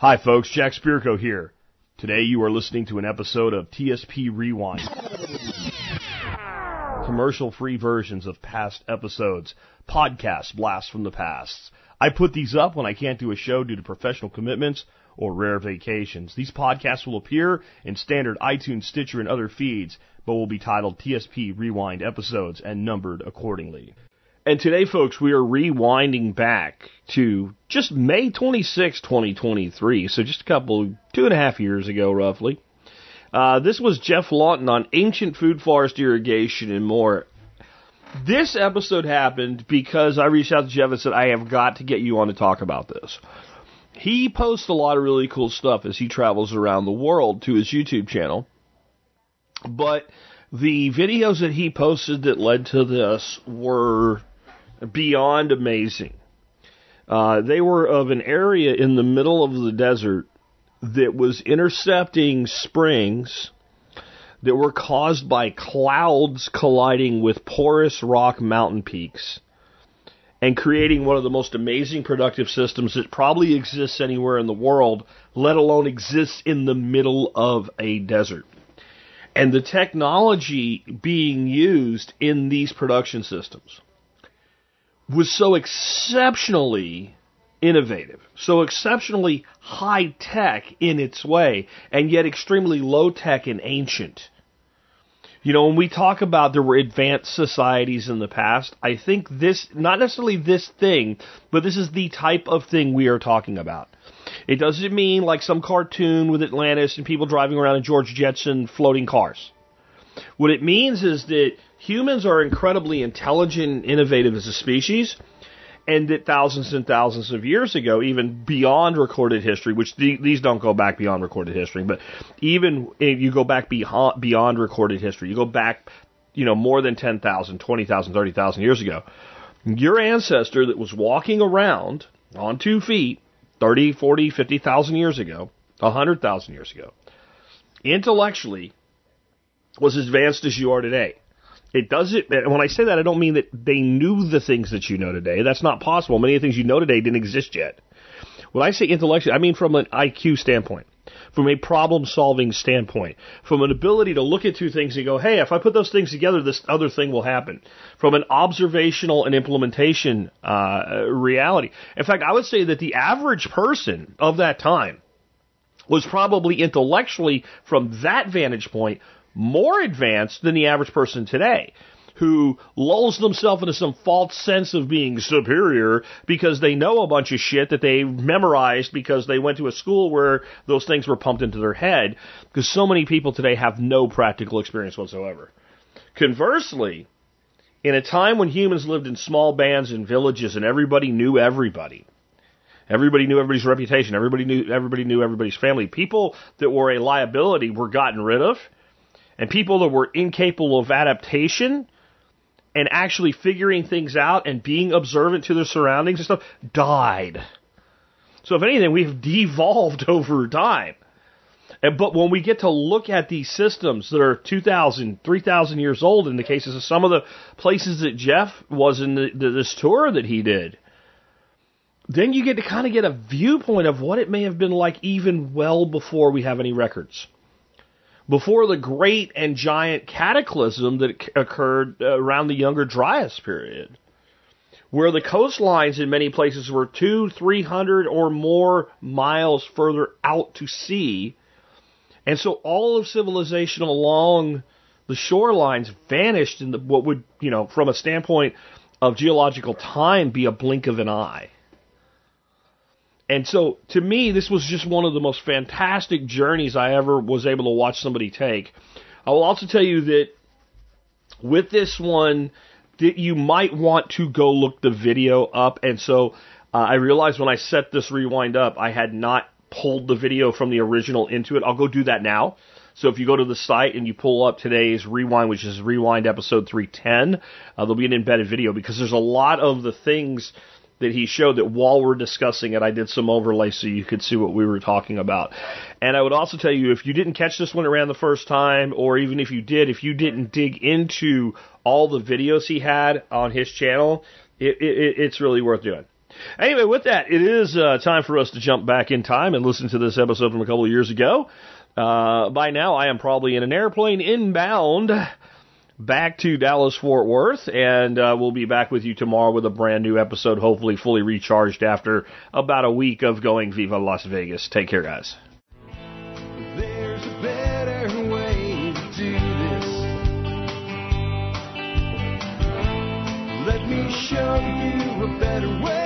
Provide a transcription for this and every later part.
Hi folks, Jack Spirko here. Today you are listening to an episode of TSP Rewind. Commercial-free versions of past episodes, podcast blasts from the past. I put these up when I can't do a show due to professional commitments or rare vacations. These podcasts will appear in standard iTunes, Stitcher, and other feeds, but will be titled TSP Rewind episodes and numbered accordingly. And today, folks, we are rewinding back to just May 26, 2023, so just 2.5 years ago, roughly. This was Jeff Lawton on ancient food forest irrigation and more. This episode happened because I reached out to Jeff and said, I have got to get you on to talk about this. He posts a lot of really cool stuff as he travels around the world to his YouTube channel, but the videos that he posted that led to this were beyond amazing. They were of an area in the middle of the desert that was intercepting springs that were caused by clouds colliding with porous rock mountain peaks and creating one of the most amazing productive systems that probably exists anywhere in the world, let alone exists in the middle of a desert. And the technology being used in these production systems was so exceptionally innovative, so exceptionally high-tech in its way, and yet extremely low-tech and ancient. You know, when we talk about there were advanced societies in the past, I think this, not necessarily this thing, but this is the type of thing we are talking about. It doesn't mean like some cartoon with Atlantis and people driving around in George Jetson floating cars. What it means is that humans are incredibly intelligent and innovative as a species, and that thousands and thousands of years ago, even beyond recorded history, which these don't go back beyond recorded history, but even if you go back beyond recorded history, you go back, more than 10,000, 20,000, 30,000 years ago, your ancestor that was walking around on 2 feet 30, 40, 50,000 years ago, 100,000 years ago, intellectually was as advanced as you are today. It doesn't, and when I say that, I don't mean that they knew the things that you know today. That's not possible. Many of the things you know today didn't exist yet. When I say intellectually, I mean from an IQ standpoint, from a problem-solving standpoint, from an ability to look at two things and go, hey, if I put those things together, this other thing will happen. From an observational and implementation reality. In fact, I would say that the average person of that time was probably intellectually, from that vantage point, more advanced than the average person today, who lulls themselves into some false sense of being superior because they know a bunch of shit that they memorized because they went to a school where those things were pumped into their head, because so many people today have no practical experience whatsoever. Conversely, in a time when humans lived in small bands and villages and everybody knew everybody, everybody knew everybody's reputation, everybody knew everybody's family, people that were a liability were gotten rid of, and people that were incapable of adaptation and actually figuring things out and being observant to their surroundings and stuff died. So if anything, we've devolved over time. But when we get to look at these systems that are 2,000, 3,000 years old, in the cases of some of the places that Jeff was in this tour that he did, then you get to kind of get a viewpoint of what it may have been like even well before we have any records. Before the great and giant cataclysm that occurred around the Younger Dryas period, where the coastlines in many places were 200, 300 or more miles further out to sea, and so all of civilization along the shorelines vanished in what would, from a standpoint of geological time, be a blink of an eye. And so, to me, this was just one of the most fantastic journeys I ever was able to watch somebody take. I will also tell you that with this one, that you might want to go look the video up. And so, I realized when I set this rewind up, I had not pulled the video from the original into it. I'll go do that now. So if you go to the site and you pull up today's rewind, which is rewind episode 310, there'll be an embedded video, because there's a lot of the things that he showed that while we're discussing it, I did some overlay so you could see what we were talking about. And I would also tell you, if you didn't catch this when it ran the first time, or even if you did, if you didn't dig into all the videos he had on his channel, it's really worth doing. Anyway, with that, it is time for us to jump back in time and listen to this episode from a couple of years ago. By now, I am probably in an airplane inbound back to Dallas-Fort Worth, and we'll be back with you tomorrow with a brand new episode, hopefully fully recharged after about a week of going Viva Las Vegas. Take care, guys. There's a better way to do this. Let me show you a better way.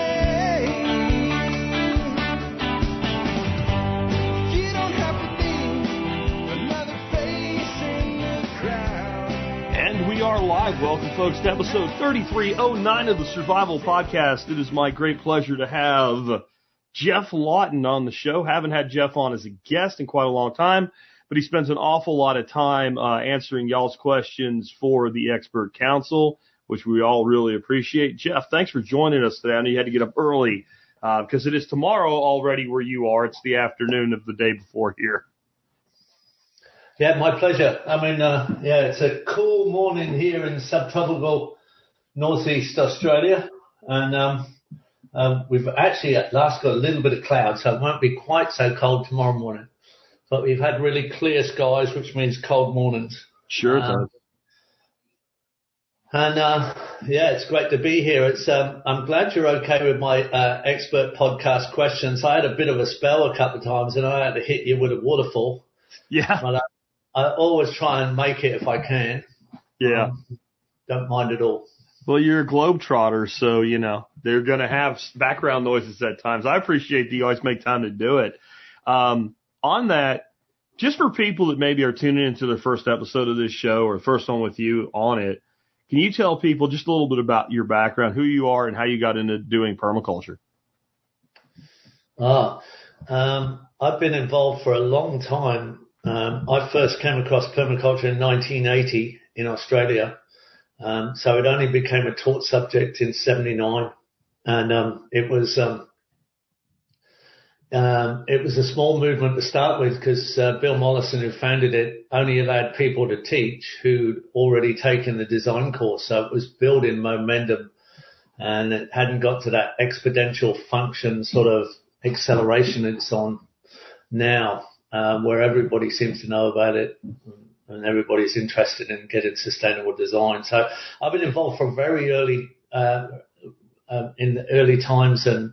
You don't have to be another face in the crowd. And we are live. Welcome, folks, to episode 3309 of the Survival Podcast. It is my great pleasure to have Geoff Lawton on the show. Haven't had Geoff on as a guest in quite a long time, but he spends an awful lot of time answering y'all's questions for the Expert Council, which we all really appreciate. Geoff, thanks for joining us today. I know you had to get up early because it is tomorrow already where you are. It's the afternoon of the day before here. Yeah, my pleasure. I mean, it's a cool morning here in subtropical northeast Australia, and we've actually at last got a little bit of cloud, so it won't be quite so cold tomorrow morning. But we've had really clear skies, which means cold mornings. Sure it does. And it's great to be here. I'm glad you're okay with my expert podcast questions. I had a bit of a spell a couple of times, and I had to hit you with a waterfall. Yeah. But I always try and make it if I can. Yeah. Don't mind at all. Well, you're a globetrotter, so, they're going to have background noises at times. I appreciate that you always make time to do it. On that, just for people that maybe are tuning into their first episode of this show or the first one with you on it, can you tell people just a little bit about your background, who you are, and how you got into doing permaculture? I've been involved for a long time. I first came across permaculture in 1980 in Australia. So it only became a taught subject in 79. And it was a small movement to start with because Bill Mollison, who founded it, only allowed people to teach who'd already taken the design course. So it was building momentum, and it hadn't got to that exponential function sort of acceleration it's on now, where everybody seems to know about it and everybody's interested in getting sustainable design. So I've been involved from very early in the early times, and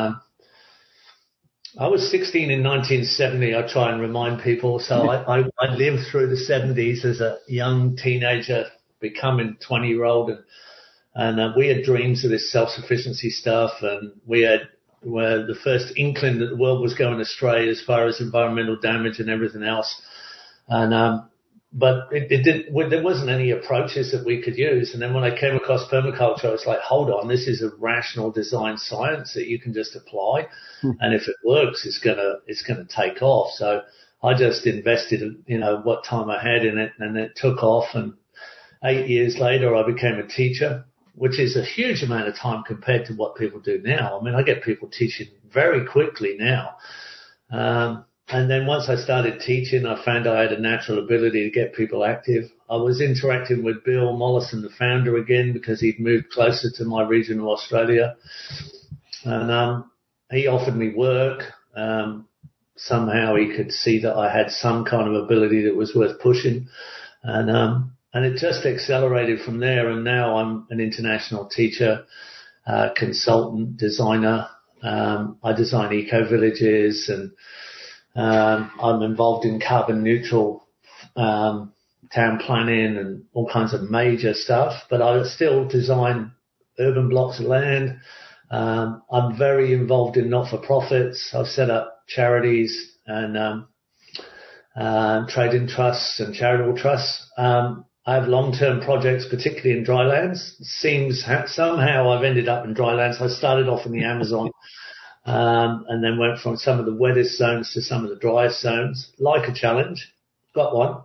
I was 16 in 1970. I try and remind people. So I lived through the 70s as a young teenager, becoming 20-year-old, and we had dreams of this self-sufficiency stuff, and we had the first inkling that the world was going astray as far as environmental damage and everything else, and but there wasn't any approaches that we could use. And then when I came across permaculture, I was like, hold on, this is a rational design science that you can just apply. And if it works, it's gonna take off. So I just invested, what time I had in it, and it took off. And 8 years later, I became a teacher, which is a huge amount of time compared to what people do now. I mean, I get people teaching very quickly now. And then once I started teaching, I found I had a natural ability to get people active. I was interacting with Bill Mollison, the founder, again, because he'd moved closer to my region of Australia. And he offered me work. Somehow he could see that I had some kind of ability that was worth pushing. And it just accelerated from there. And now I'm an international teacher, consultant, designer. I design eco-villages, and I'm involved in carbon neutral town planning and all kinds of major stuff, but I still design urban blocks of land. I'm very involved in not-for-profits. I've set up charities and trading trusts and charitable trusts. I have long-term projects, particularly in drylands. Somehow I've ended up in drylands. I started off in the Amazon. And then went from some of the wettest zones to some of the driest zones, like a challenge. Got one.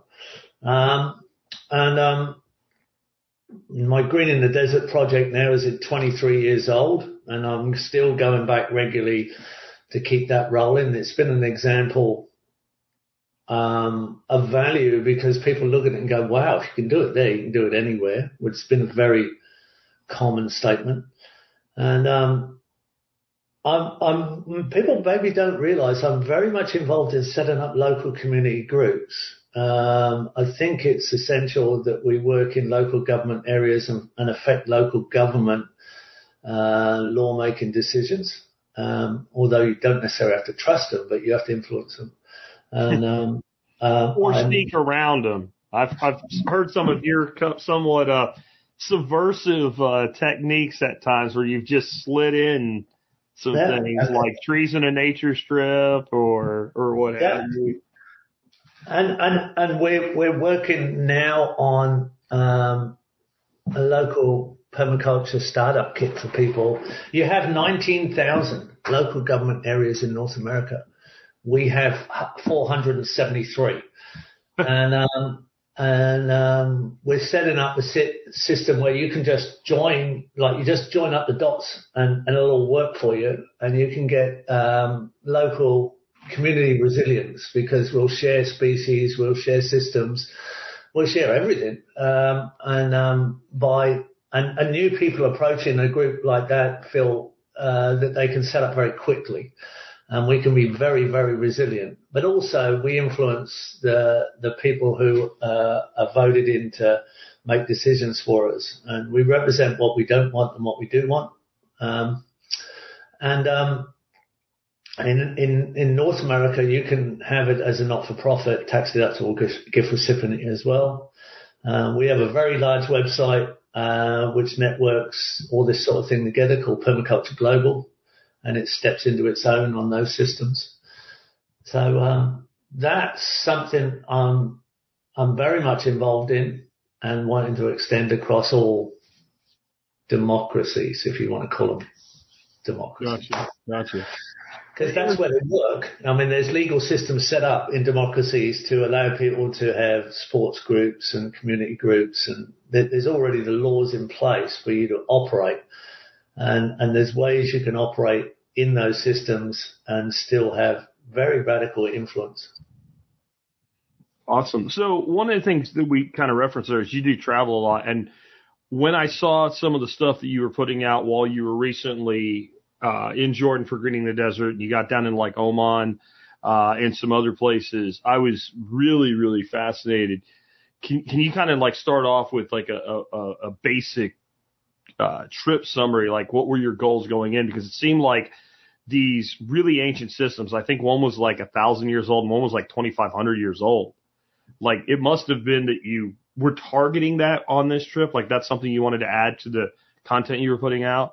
My Green in the Desert project now is at 23 years old, and I'm still going back regularly to keep that rolling. It's been an example of value because people look at it and go, wow, if you can do it there, you can do it anywhere, which has been a very common statement. And People maybe don't realise I'm very much involved in setting up local community groups. I think it's essential that we work in local government areas and affect local government lawmaking decisions. Although you don't necessarily have to trust them, but you have to influence them. And or sneak around them. I've heard some of your somewhat subversive techniques at times where you've just slid in some things like trees in a nature strip or what have you. And we're working now on a local permaculture startup kit for people. You have 19,000 local government areas in North America. We have 473. And we're setting up a system where you can just join up the dots and it'll work for you, and you can get local community resilience because we'll share species, we'll share systems, we'll share everything. And new people approaching a group like that feel that they can set up very quickly. And we can be very, very resilient. But also we influence the people who are voted in to make decisions for us. And we represent what we don't want and what we do want. In North America, you can have it as a not-for-profit, tax-deductible gift recipient as well. We have a very large website which networks all this sort of thing together called Permaculture Global, and it steps into its own on those systems. So that's something I'm very much involved in and wanting to extend across all democracies, if you want to call them democracies. Gotcha. Because that's where they work. I mean, there's legal systems set up in democracies to allow people to have sports groups and community groups, and there's already the laws in place for you to operate. And there's ways you can operate in those systems and still have very radical influence. Awesome. So one of the things that we kind of reference there is you do travel a lot. And when I saw some of the stuff that you were putting out while you were recently in Jordan for Greening the Desert, and you got down in like Oman and some other places, I was really, really fascinated. Can you kind of like start off with like a basic trip summary? Like what were your goals going in? Because it seemed like these really ancient systems, I think one was like 1,000 years old and one was like 2,500 years old. Like it must have been that you were targeting that on this trip. Like that's something you wanted to add to the content you were putting out.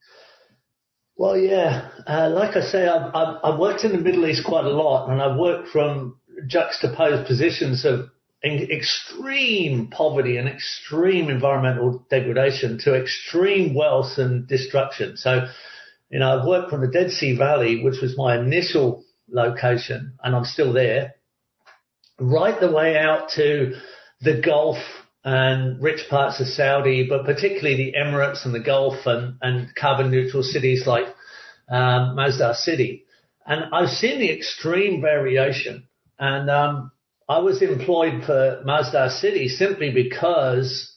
Well, yeah. Like I say, I've worked in the Middle East quite a lot, and I've worked from juxtaposed positions of extreme poverty and extreme environmental degradation to extreme wealth and destruction. So, I've worked from the Dead Sea Valley, which was my initial location, and I'm still there, right the way out to the Gulf and rich parts of Saudi, but particularly the Emirates and the Gulf and carbon neutral cities like Masdar City. And I've seen the extreme variation. And I was employed for Masdar City simply because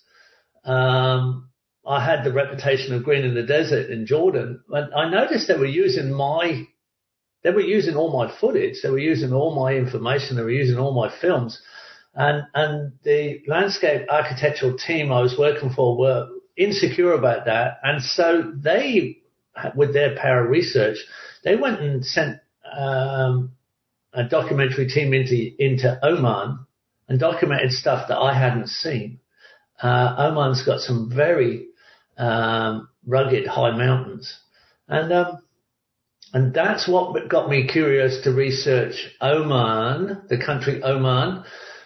I had the reputation of greening the desert in Jordan. And I noticed they were using all my footage. They were using all my information. They were using all my films. And the landscape architectural team I was working for were insecure about that. And so they, with their para research, they went and sent a documentary team into Oman and documented stuff that I hadn't seen. Oman's got some very rugged high mountains. And that's what got me curious to research Oman, the country Oman.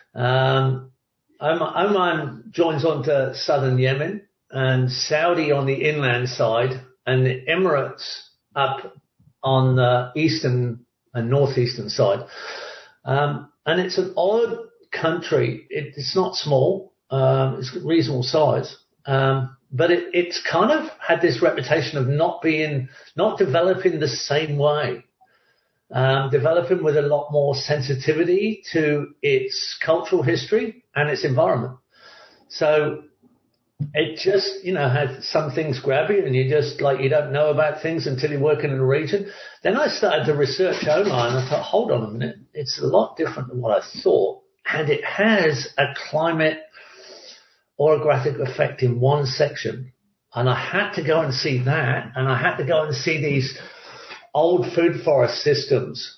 Oman joins onto southern Yemen and Saudi on the inland side and the Emirates up on the eastern and northeastern side. And it's an odd country. It's not small. It's reasonable size. But it's kind of had this reputation of not developing the same way. Developing with a lot more sensitivity to its cultural history and its environment. So it just, had some things grab you and you just like, you don't know about things until you're working in a region. Then I started to research Oman and I thought, hold on a minute. It's a lot different than what I thought. And it has a climate orographic effect in one section. And I had to go and see that. And I had to go and see these old food forest systems.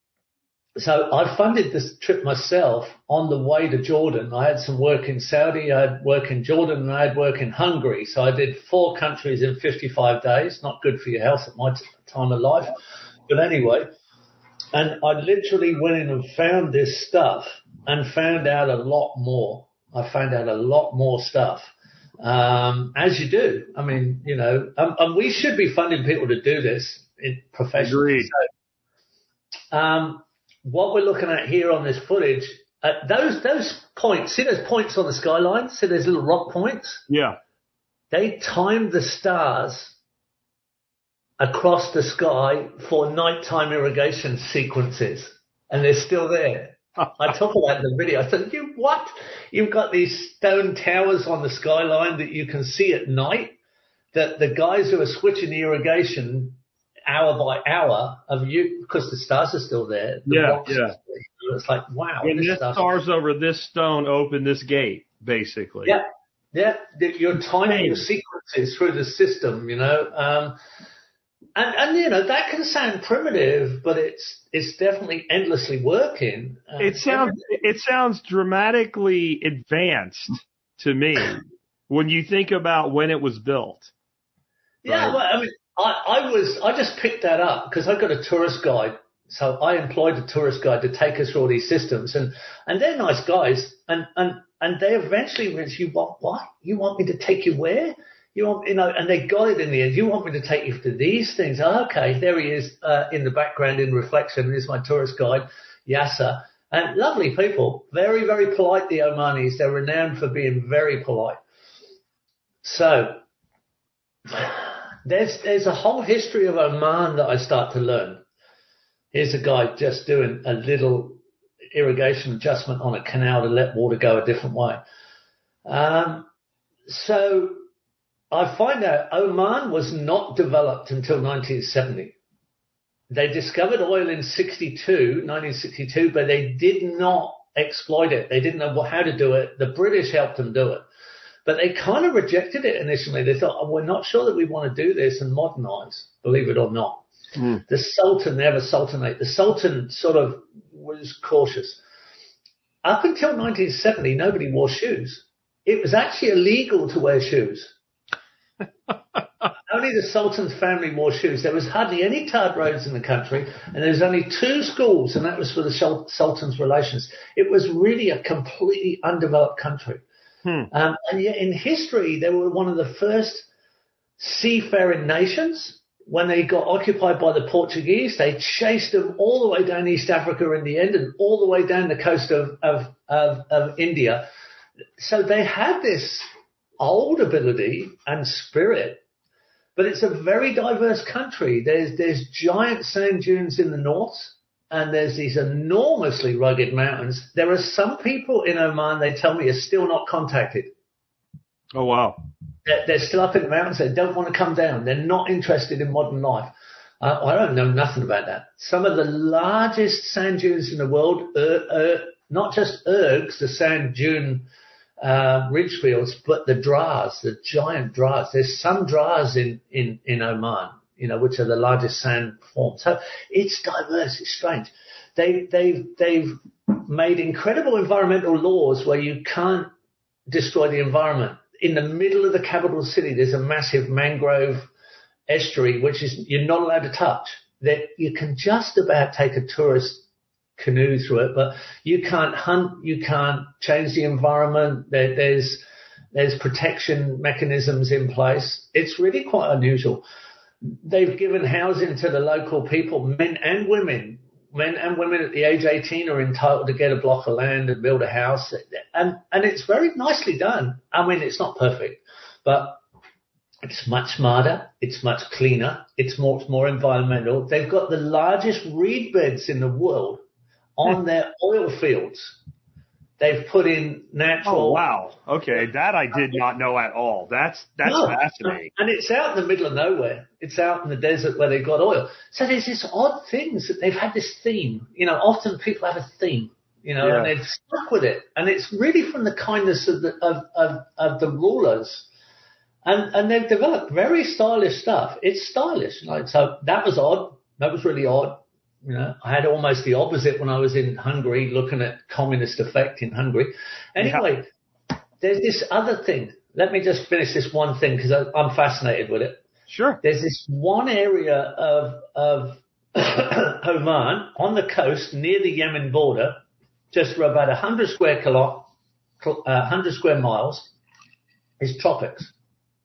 So I funded this trip myself on the way to Jordan. I had some work in Saudi, I had work in Jordan, and I had work in Hungary. So I did 4 countries in 55 days. Not good for your health at my time of life. But anyway, and I literally went in and found this stuff and found out a lot more. I found out a lot more stuff, as you do. I mean, and we should be funding people to do this professionally. Agreed. So, what we're looking at here on this footage, those points, see those points on the skyline? See those little rock points? Yeah. They timed the stars across the sky for nighttime irrigation sequences, and they're still there. I talk about it in the video. I said, what? You've got these stone towers on the skyline that you can see at night, that the guys who are switching the irrigation hour by hour of you, because the stars are still there. Yeah. It's like, wow. When this stars over this stone, open this gate, basically. Yeah. You're timing your sequences through the system, and that can sound primitive, but it's definitely endlessly working. It sounds dramatically advanced to me when you think about when it was built. Yeah, right? well, I mean, I just picked that up because I got a tourist guide. So I employed a tourist guide to take us through all these systems, and they're nice guys, and they eventually went, you want what? You want me to take you where? You want, and they got it in the end. You want me to take you to these things? Oh, okay, there he is in the background in reflection. Here's my tourist guide, Yasser, and lovely people, very, very polite. The Omanis, they're renowned for being very polite. So there's a whole history of Oman that I start to learn. Here's a guy just doing a little irrigation adjustment on a canal to let water go a different way. So I find out Oman was not developed until 1970. They discovered oil in 1962, but they did not exploit it. They didn't know how to do it. The British helped them do it. But they kind of rejected it initially. They thought, we're not sure that we want to do this and modernize, believe it or not. The Sultan never sultanate. The Sultan sort of was cautious. Up until 1970, nobody wore shoes. It was actually illegal to wear shoes. Only the Sultan's family wore shoes. There was hardly any tarred roads in the country, and there was only 2 schools, and that was for the Sultan's relations. It was really a completely undeveloped country. And yet in history, they were one of the first seafaring nations. When they got occupied by the Portuguese, they chased them all the way down East Africa in the end and all the way down the coast of India. So they had this old ability and spirit, but it's a very diverse country. There's giant sand dunes in the north, and there's these enormously rugged mountains. There are some people in Oman, they tell me, are still not contacted. Oh, wow. They're still up in the mountains. They don't want to come down. They're not interested in modern life. I don't know nothing about that. Some of the largest sand dunes in the world, not just ergs, the sand dune ridge fields, but the dras, the giant dras. There's some dras in Oman, which are the largest sand forms. So it's diverse. It's strange. They've made incredible environmental laws where you can't destroy the environment. In the middle of the capital city, there's a massive mangrove estuary, which is you're not allowed to touch. That you can just about take a tourist canoe through it, but you can't hunt, you can't change the environment. There's protection mechanisms in place. It's really quite unusual. They've given housing to the local people, men and women. Men and women at the age 18 are entitled to get a block of land and build a house. And it's very nicely done. I mean, it's not perfect, but it's much smarter. It's much cleaner. It's more environmental. They've got the largest reed beds in the world on their oil fields. They've put in natural. Oh, wow. Okay, that I did not know at all. That's fascinating. And it's out in the middle of nowhere. It's out in the desert where they've got oil. So there's this odd things that they've had this theme. You know, often people have a theme, you know, and they've stuck with it. And it's really from the kindness of the rulers. And they've developed very stylish stuff. It's stylish. Like, so that was odd. That was really odd. You know, I had almost the opposite when I was in Hungary, looking at communist effect in Hungary. Anyway, there's this other thing. Let me just finish this one thing because I'm fascinated with it. Sure. There's this one area of Oman on the coast near the Yemen border, just for about 100 square miles, is tropics.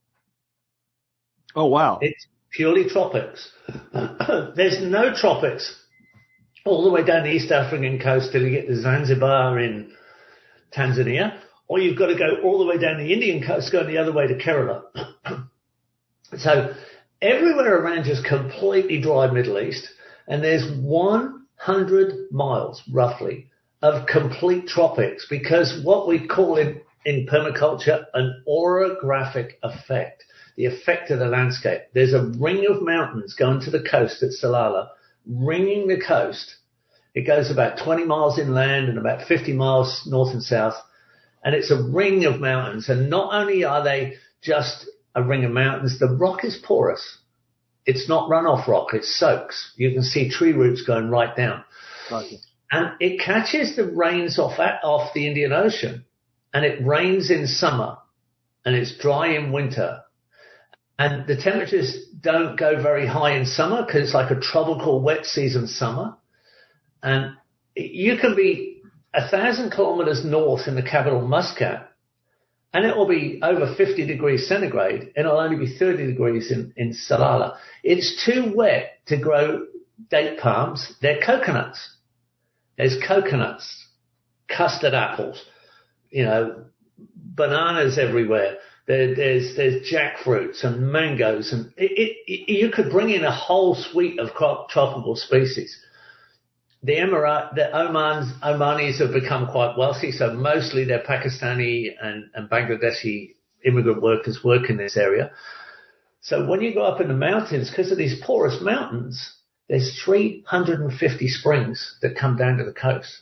Oh, wow. It's purely tropics. There's no tropics all the way down the East African coast till you get to Zanzibar in Tanzania, or you've got to go all the way down the Indian coast, going the other way to Kerala. So everywhere around you is completely dry Middle East, and there's 100 miles, roughly, of complete tropics, because what we call in permaculture an orographic effect, the effect of the landscape. There's a ring of mountains going to the coast at Salalah, ringing the coast. It goes about 20 miles inland and about 50 miles north and south. And it's a ring of mountains. And not only are they just a ring of mountains, the rock is porous. It's not runoff rock. It soaks. You can see tree roots going right down. Gotcha. And it catches the rains off the Indian Ocean. And it rains in summer. And it's dry in winter. And the temperatures don't go very high in summer because it's like a tropical wet season summer. And you can be 1,000 kilometers north in the capital, Muscat, and it will be over 50 degrees centigrade, and it'll only be 30 degrees in Salalah. It's too wet to grow date palms. They're coconuts. There's coconuts, custard apples, you know, bananas everywhere. There's jackfruits and mangoes, and you could bring in a whole suite of tropical species. The Omanis have become quite wealthy, so mostly they're Pakistani and Bangladeshi immigrant workers work in this area. So when you go up in the mountains, because of these porous mountains, there's 350 springs that come down to the coast.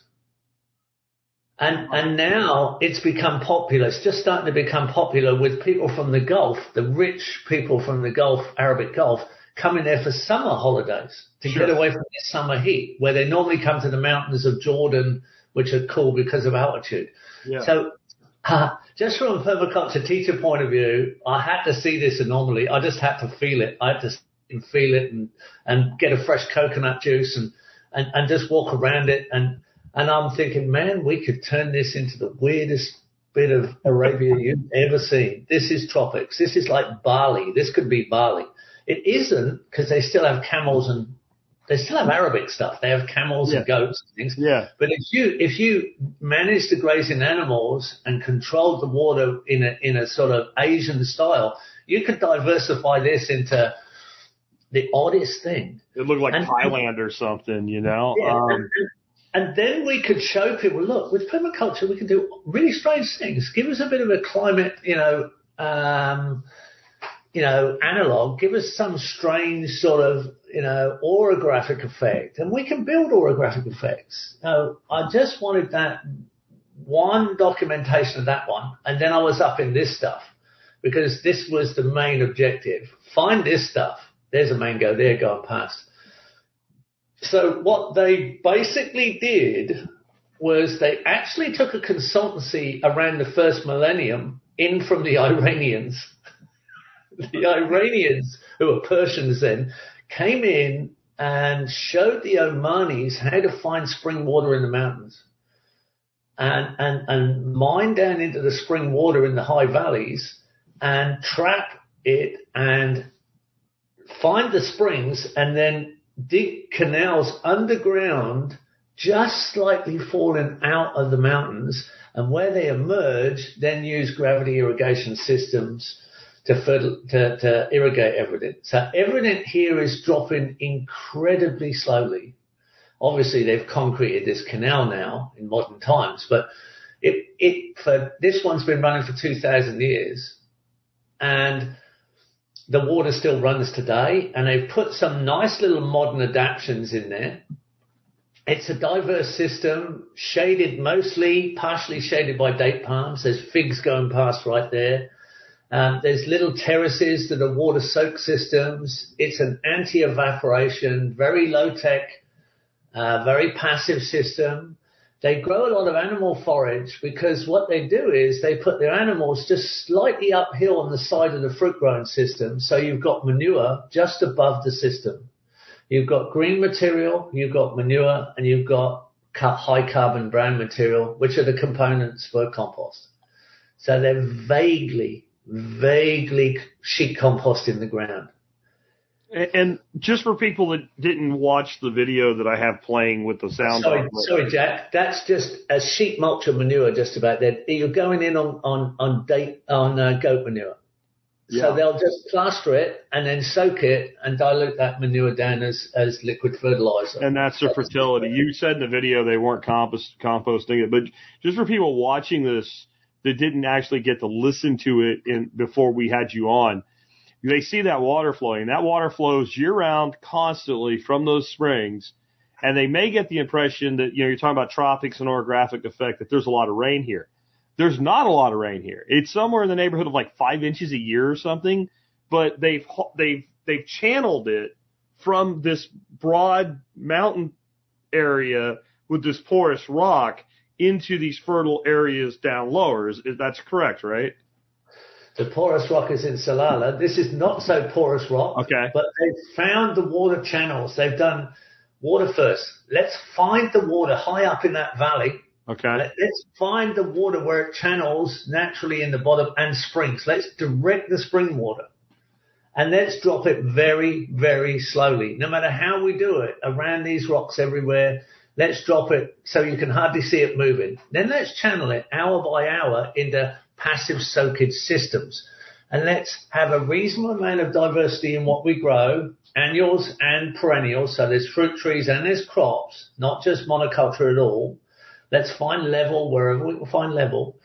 And now it's become popular. It's just starting to become popular with people from the Gulf, the rich people from the Gulf, Arabic Gulf, coming there for summer holidays to get away from the summer heat, where they normally come to the mountains of Jordan, which are cool because of altitude. Yeah. So just from a permaculture teacher point of view, I had to see this anomaly. I just had to feel it. I had to feel it and get a fresh coconut juice and just walk around it. And I'm thinking, man, we could turn this into the weirdest bit of Arabia you've ever seen. This is tropics. This is like Bali. This could be Bali. It isn't, because they still have camels and they still have Arabic stuff. They have camels and goats and things. Yeah. But if you manage the grazing animals and control the water in a sort of Asian style, you could diversify this into the oddest thing. It looked like Thailand or something, you know. Yeah, and then we could show people, look, with permaculture, we can do really strange things. Give us a bit of a climate, analog, give us some strange sort of, orographic effect, and we can build orographic effects. Now, I just wanted that one documentation of that one, and then I was up in this stuff, because this was the main objective. Find this stuff. There's a mango there going past. So what they basically did was they actually took a consultancy around the first millennium in from the Iranians. The Iranians, who were Persians then, came in and showed the Omanis how to find spring water in the mountains and mine down into the spring water in the high valleys and trap it and find the springs and then dig canals underground, just slightly fallen out of the mountains, and where they emerge, then use gravity irrigation systems to irrigate everything. So everything here is dropping incredibly slowly. Obviously, they've concreted this canal now in modern times, but For this one's been running for 2,000 years, and the water still runs today, and they've put some nice little modern adaptations in there. It's a diverse system, shaded mostly, partially shaded by date palms. There's figs going past right there. There's little terraces that are water soak systems. It's an anti-evaporation, very low-tech, very passive system. They grow a lot of animal forage because what they do is they put their animals just slightly uphill on the side of the fruit growing system. So you've got manure just above the system. You've got green material, you've got manure, and you've got high carbon brown material, which are the components for compost. So they're vaguely sheet compost in the ground. And just for people that didn't watch the video that I have playing with the sound. Sorry, Jack. That's just a sheet mulch of manure just about there. You're going in on goat manure. Yeah. So they'll just plaster it and then soak it and dilute that manure down as liquid fertilizer. And that's their fertility. You said in the video they weren't composting it, but just for people watching this that didn't actually get to listen to it before we had you on, they see that water flowing. That water flows year-round constantly from those springs, and they may get the impression that, you're talking about tropics and orographic effect, that there's a lot of rain here. There's not a lot of rain here. It's somewhere in the neighborhood of like 5 inches a year or something, but they've channeled it from this broad mountain area with this porous rock into these fertile areas down lower. That's correct, right? The porous rock is in Salalah. This is not so porous rock. Okay. But they've found the water channels. They've done water first. Let's find the water high up in that valley. Okay. Let's find the water where it channels naturally in the bottom and springs. Let's direct the spring water. And let's drop it very, very slowly. No matter how we do it, around these rocks everywhere, let's drop it so you can hardly see it moving. Then let's channel it hour by hour into passive soakage systems. And let's have a reasonable amount of diversity in what we grow, annuals and perennials. So there's fruit trees and there's crops, not just monoculture at all. Let's find level wherever we can find level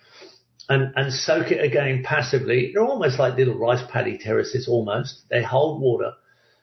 and soak it again passively. They're almost like little rice paddy terraces almost. They hold water.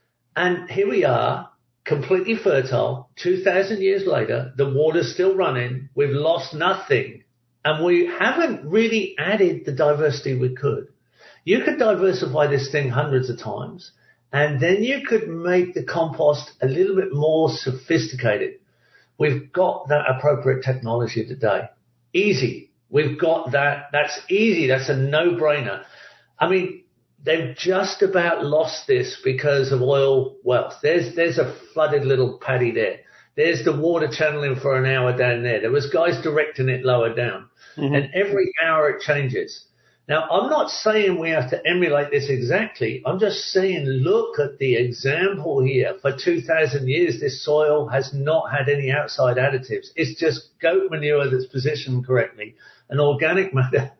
And here we are, completely fertile. 2,000 years later, the water's still running. We've lost nothing. And we haven't really added the diversity we could. You could diversify this thing hundreds of times, and then you could make the compost a little bit more sophisticated. We've got that appropriate technology today. Easy. We've got that. That's easy. That's a no-brainer. I mean, they've just about lost this because of oil wealth. There's a flooded little paddy there. There's the water channeling for an hour down there. There was guys directing it lower down. Mm-hmm. And every hour it changes. Now, I'm not saying we have to emulate this exactly. I'm just saying look at the example here. For 2,000 years, this soil has not had any outside additives. It's just goat manure that's positioned correctly, and organic matter.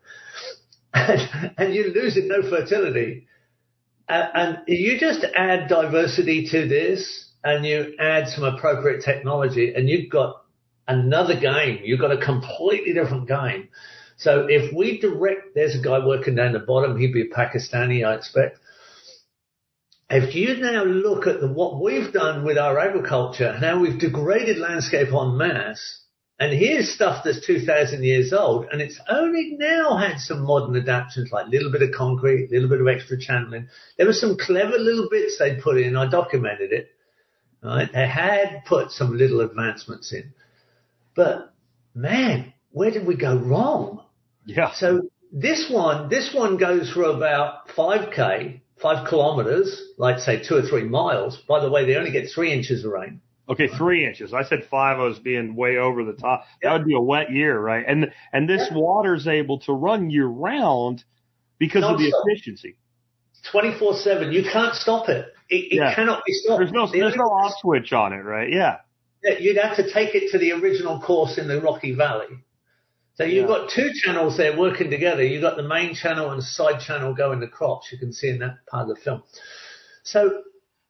And you're losing no fertility. And you just add diversity to this, and you add some appropriate technology, and you've got another game. You've got a completely different game. So if we direct, there's a guy working down the bottom. He'd be a Pakistani, I expect. If you now look at what we've done with our agriculture and how we've degraded landscape en masse, and here's stuff that's 2,000 years old, and it's only now had some modern adaptations like a little bit of concrete, a little bit of extra channeling. There were some clever little bits they put in. I documented it. Right? They had put some little advancements in. But, man, where did we go wrong? Yeah. So this one goes for about 5 kilometers, like say 2 or 3 miles. By the way, they only get 3 inches of rain. Okay, 3 inches. I said 5. I was being way over the top. That would be a wet year, right? And this water's able to run year round because of the efficiency. 24/7. You can't stop it. It cannot be stopped. There's no off switch on it, right? Yeah. You'd have to take it to the original course in the Rocky Valley. So you've got 2 channels there working together. You've got the main channel and the side channel going to crops. You can see in that part of the film. So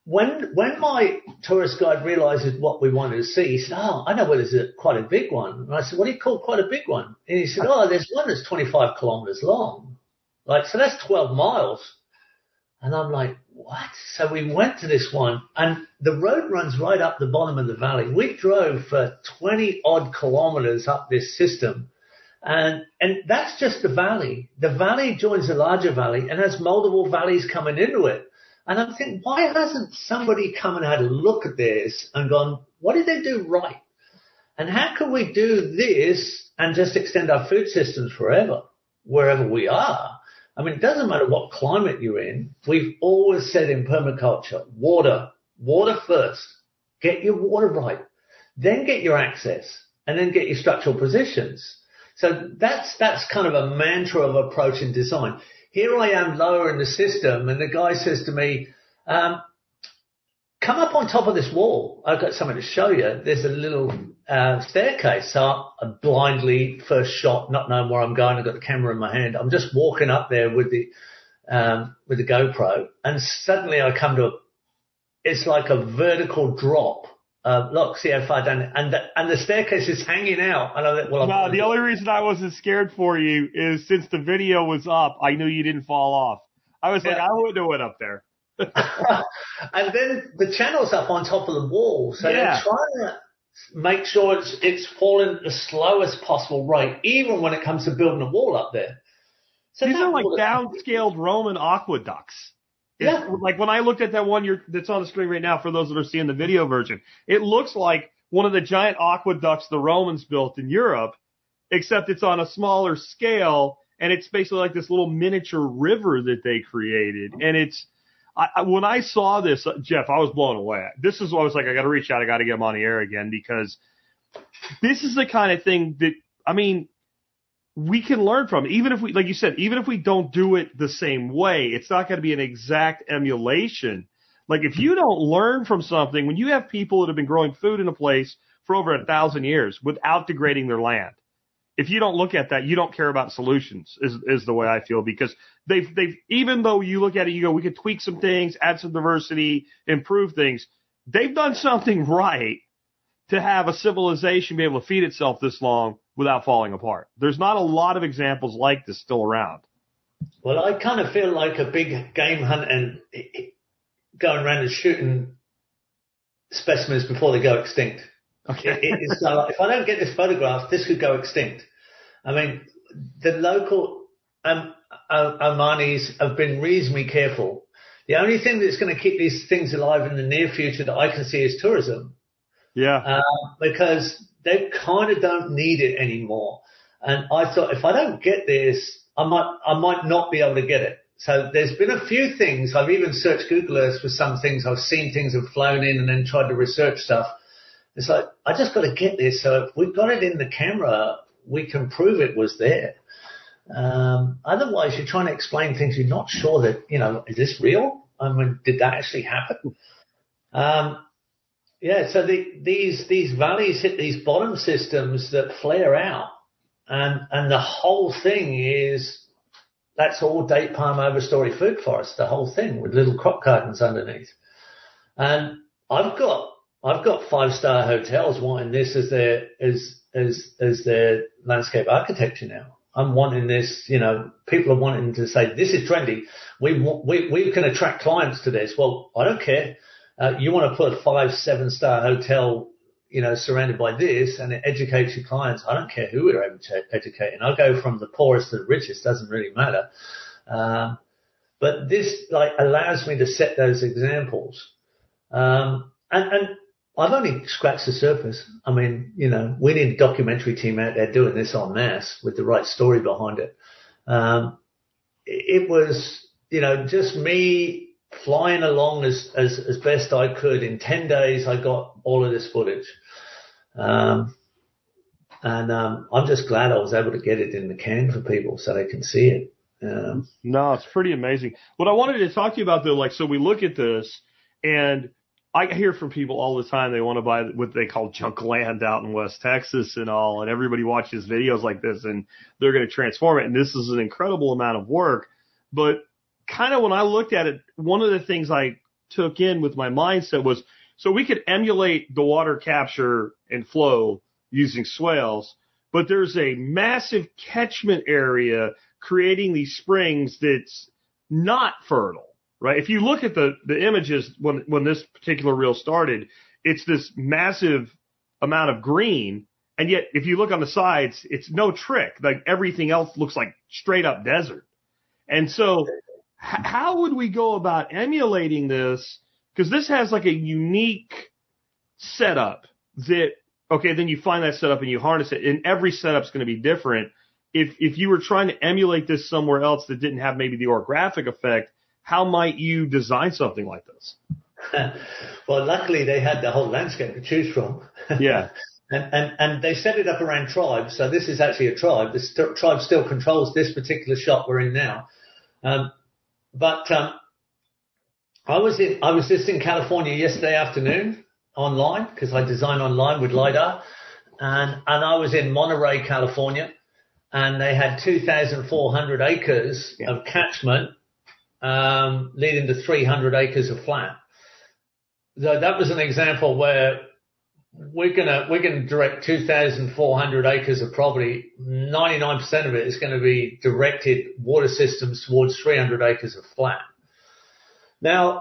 when my tourist guide realizes what we wanted to see, he said, "Oh, I know where there's quite a big one." And I said, "What do you call quite a big one?" And he said, "Oh, there's one that's 25 kilometers long. Like, so that's 12 miles." And I'm like, "What?" So we went to this one, and the road runs right up the bottom of the valley. We drove for 20 odd kilometers up this system. And that's just the valley. The valley joins a larger valley and has multiple valleys coming into it. And I'm thinking, why hasn't somebody come and had a look at this and gone, what did they do right? And how can we do this and just extend our food systems forever, wherever we are? I mean, it doesn't matter what climate you're in. We've always said in permaculture, water first. Get your water right. Then get your access, and then get your structural positions. So that's kind of a mantra of approach and design. Here I am lower in the system, and the guy says to me, come up on top of this wall. I've got something to show you. There's a little staircase. So I blindly, first shot, not knowing where I'm going, I've got the camera in my hand. I'm just walking up there with the GoPro, and suddenly I come to it's like a vertical drop. Look, see how far down, and the staircase is hanging out. And I thought, well, no, the only reason I wasn't scared for you is since the video was up, I knew you didn't fall off. I was like, I wouldn't have went up there. And then the channel's up on top of the wall, so they're trying to make sure it's falling at the slowest possible rate, even when it comes to building a wall up there. So these are like downscaled Roman aqueducts. Like when I looked at that one that's on the screen right now, for those that are seeing the video version, it looks like one of the giant aqueducts the Romans built in Europe, except it's on a smaller scale, and it's basically like this little miniature river that they created. And when I saw this, Jeff, I was blown away. This is what I was like, I got to reach out, I got to get him on the air again, because this is the kind of thing that, I mean, we can learn from. Even if we, like you said, even if we don't do it the same way, it's not going to be an exact emulation. Like if you don't learn from something, when you have people that have been growing food in a place for over 1,000 years without degrading their land, if you don't look at that, you don't care about solutions, is the way I feel, because they've, even though you look at it, you go, we could tweak some things, add some diversity, improve things. They've done something right to have a civilization be able to feed itself this long without falling apart. There's not a lot of examples like this still around. Well, I kind of feel like a big game hunt and going around and shooting specimens before they go extinct. Okay. It's like, if I don't get this photograph, this could go extinct. I mean, the local Omanis have been reasonably careful. The only thing that's going to keep these things alive in the near future that I can see is tourism. Yeah. Because they kind of don't need it anymore. And I thought, if I don't get this, I might not be able to get it. So there's been a few things. I've even searched Google Earth for some things. I've seen things have flown in and then tried to research stuff. It's like, I just got to get this. So if we've got it in the camera, we can prove it was there. Otherwise, you're trying to explain things you're not sure that, is this real? I mean, did that actually happen? So these valleys hit these bottom systems that flare out, and the whole thing is, that's all date palm overstory food forest, the whole thing with little crop gardens underneath. And I've got 5-star hotels wanting this as their landscape architecture now. I'm wanting this, people are wanting to say, this is trendy. We can attract clients to this. Well, I don't care. You want to put a 5-7-star hotel, surrounded by this, and it educates your clients. I don't care who we're educating. I'll go from the poorest to the richest. Doesn't really matter. But this allows me to set those examples. And I've only scratched the surface. I mean, we need a documentary team out there doing this en masse with the right story behind it. It was, just me flying along as best I could. In 10 days, I got all of this footage. I'm just glad I was able to get it in the can for people so they can see it. No, it's pretty amazing. What I wanted to talk to you about, though, so we look at this, and I hear from people all the time they want to buy what they call junk land out in West Texas and all, and everybody watches videos like this, and they're going to transform it, and this is an incredible amount of work. But kind of when I looked at it, one of the things I took in with my mindset was, so we could emulate the water capture and flow using swales, but there's a massive catchment area creating these springs that's not fertile, right? If you look at the images when this particular reel started, it's this massive amount of green, and yet if you look on the sides, it's no trick. Like everything else looks like straight up desert. And so how would we go about emulating this? Because this has like a unique setup that, okay, then you find that setup and you harness it, and every setup's going to be different. If you were trying to emulate this somewhere else that didn't have maybe the orographic effect, how might you design something like this? Well, luckily they had the whole landscape to choose from. Yeah. And they set it up around tribes. So this is actually a tribe. The tribe still controls this particular shot we're in now. But I was just in California yesterday afternoon online, because I design online with LiDAR. And I was in Monterey, California, and they had 2,400 acres of catchment, leading to 300 acres of flat. So that was an example where we're gonna direct 2,400 acres of property. 99% of it is going to be directed water systems towards 300 acres of flat. Now,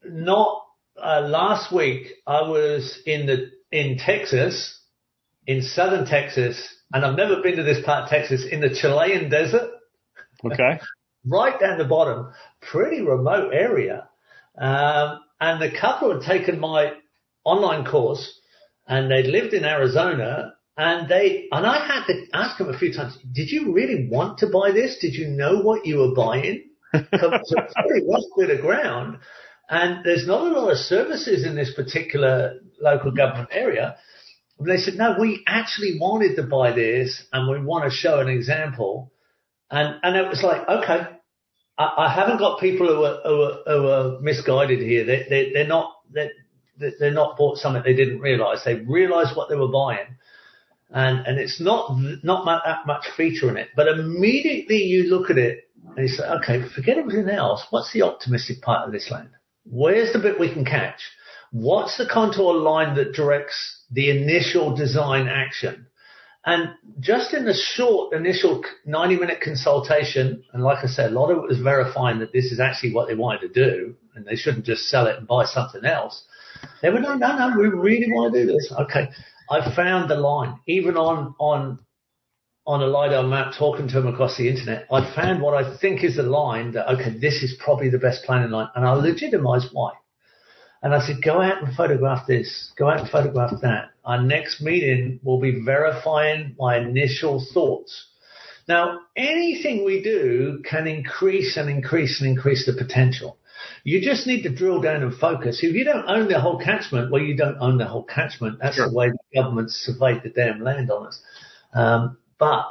last week I was in Texas, in southern Texas, and I've never been to this part of Texas, in the Chilean desert. Okay. Right down the bottom, pretty remote area. And the couple had taken my online course, and they'd lived in Arizona, and I had to ask them a few times, did you really want to buy this? Did you know what you were buying? It's a very rough bit of ground, and there's not a lot of services in this particular local government area. And they said, no, we actually wanted to buy this, and we want to show an example. And it was like, okay, I haven't got people who are misguided here. They're not bought something they didn't realize. They realized what they were buying. And it's not that much feature in it. But immediately you look at it and you say, okay, forget everything else. What's the optimistic part of this land? Where's the bit we can catch? What's the contour line that directs the initial design action? And just in the short initial 90-minute consultation, and like I said, a lot of it was verifying that this is actually what they wanted to do, and they shouldn't just sell it and buy something else. They were, no, we really want to do this. Okay, I found the line. Even on a LiDAR map, talking to them across the internet, I found what I think is the line that, okay, this is probably the best planning line, and I legitimize why. And I said, go out and photograph this. Go out and photograph that. Our next meeting will be verifying my initial thoughts. Now, anything we do can increase and increase and increase the potential. You just need to drill down and focus. If you don't own the whole catchment, well, you don't own the whole catchment. That's Sure. the way the government surveyed the damn land on us. But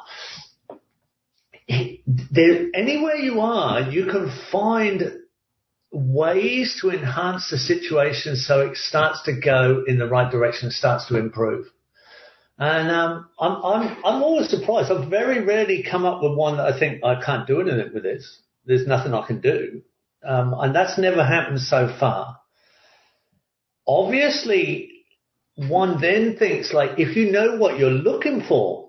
anywhere you are, you can find ways to enhance the situation so it starts to go in the right direction, starts to improve. And I'm always surprised. I've very rarely come up with one that I think I can't do anything with this. There's nothing I can do. And that's never happened so far. Obviously, one then thinks, like, if you know what you're looking for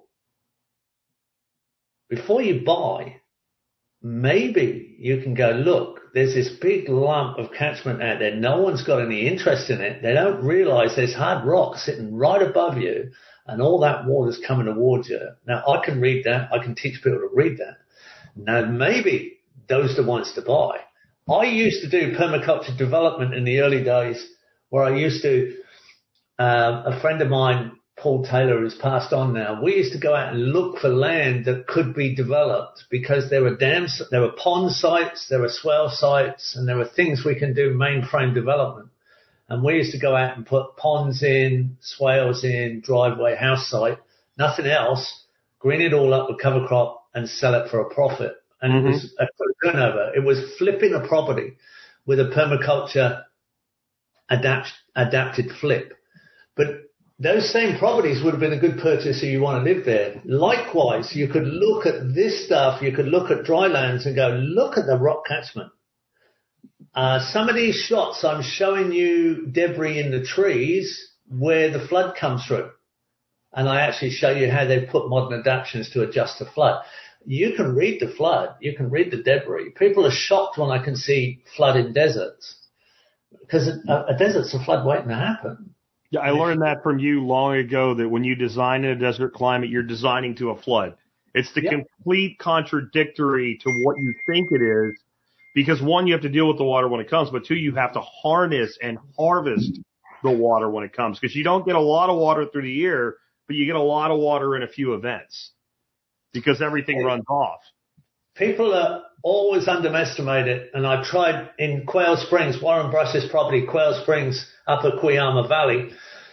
before you buy, maybe you can go, look, there's this big lump of catchment out there. No one's got any interest in it. They don't realize there's hard rock sitting right above you and all that water's coming towards you. Now, I can read that. I can teach people to read that. Now, maybe those are the ones to buy. I used to do permaculture development in the early days where I used to, a friend of mine, Paul Taylor, who's passed on now, we used to go out and look for land that could be developed because there were dams, there were pond sites, there were swell sites, and there were things we can do mainframe development. And we used to go out and put ponds in, swales in, driveway, house site, nothing else, green it all up with cover crop and sell it for a profit. And it was a turnover. It was flipping a property with a permaculture adapted flip. But those same properties would have been a good purchase if you want to live there. Likewise, you could look at this stuff, you could look at dry lands and go, look at the rock catchment. Some of these shots, I'm showing you debris in the trees where the flood comes through. And I actually show you how they've put modern adaptations to adjust the flood. You can read the flood. You can read the debris. People are shocked when I can see flood in deserts, because a desert's a flood waiting to happen. Yeah, I learned that from you long ago, that when you design in a desert climate, you're designing to a flood. It's the complete contradictory to what you think it is, because one, you have to deal with the water when it comes, but two, you have to harness and harvest the water when it comes, because you don't get a lot of water through the year, but you get a lot of water in a few events because everything runs off. People are always underestimate it, and I tried in Quail Springs, Warren Brush's property, Quail Springs, upper Cuyama Valley,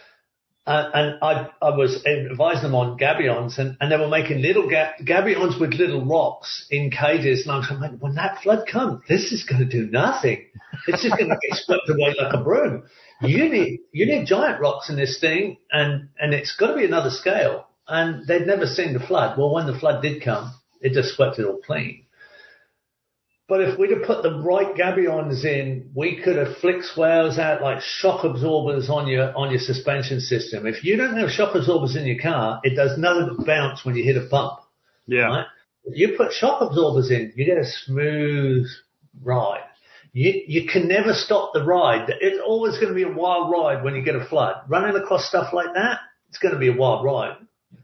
and I was advising them on gabions, and they were making little gabions with little rocks in cages, and I was like, when that flood comes, this is going to do nothing. It's just going to get swept away like a broom. You need giant rocks in this thing, and it's got to be another scale. And they'd never seen the flood. Well, when the flood did come, it just swept it all clean. But if we'd have put the right gabions in, we could have flicked swales out like shock absorbers on your suspension system. If you don't have shock absorbers in your car, it does nothing but bounce when you hit a bump. Yeah. Right? If you put shock absorbers in, you get a smooth ride. You can never stop the ride. It's always going to be a wild ride when you get a flood. Running across stuff like that, it's going to be a wild ride.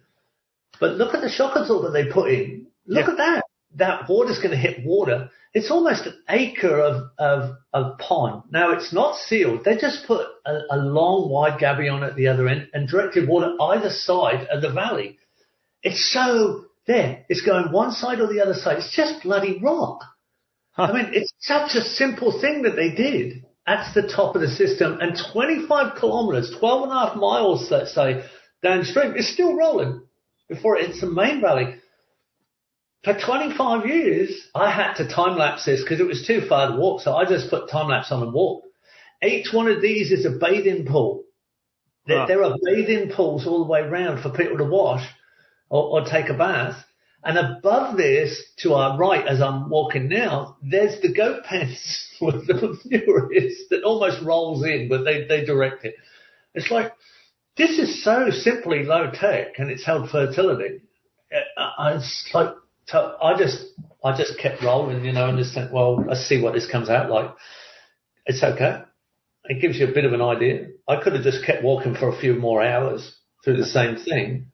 But look at the shock absorber they put in. Look at that. That water's going to hit water. It's almost an acre of pond. Now, it's not sealed. They just put a long, wide gabion at the other end and directed water either side of the valley. It's so there. It's going one side or the other side. It's just bloody rock. I mean, it's such a simple thing that they did. That's the top of the system. And 25 kilometers, 12 and a half miles, let's say, downstream, is still rolling before it hits the main valley. For 25 years, I had to time-lapse this because it was too far to walk, so I just put time-lapse on and walked. Each one of these is a bathing pool. There are bathing pools all the way around for people to wash or take a bath. And above this, to our right, as I'm walking now, there's the goat pens with the manure that almost rolls in, but they direct it. It's like, this is so simply low tech, and it's held fertility. It's like, I just kept rolling, and just think, well, let's see what this comes out like. It's okay. It gives you a bit of an idea. I could have just kept walking for a few more hours through the same thing.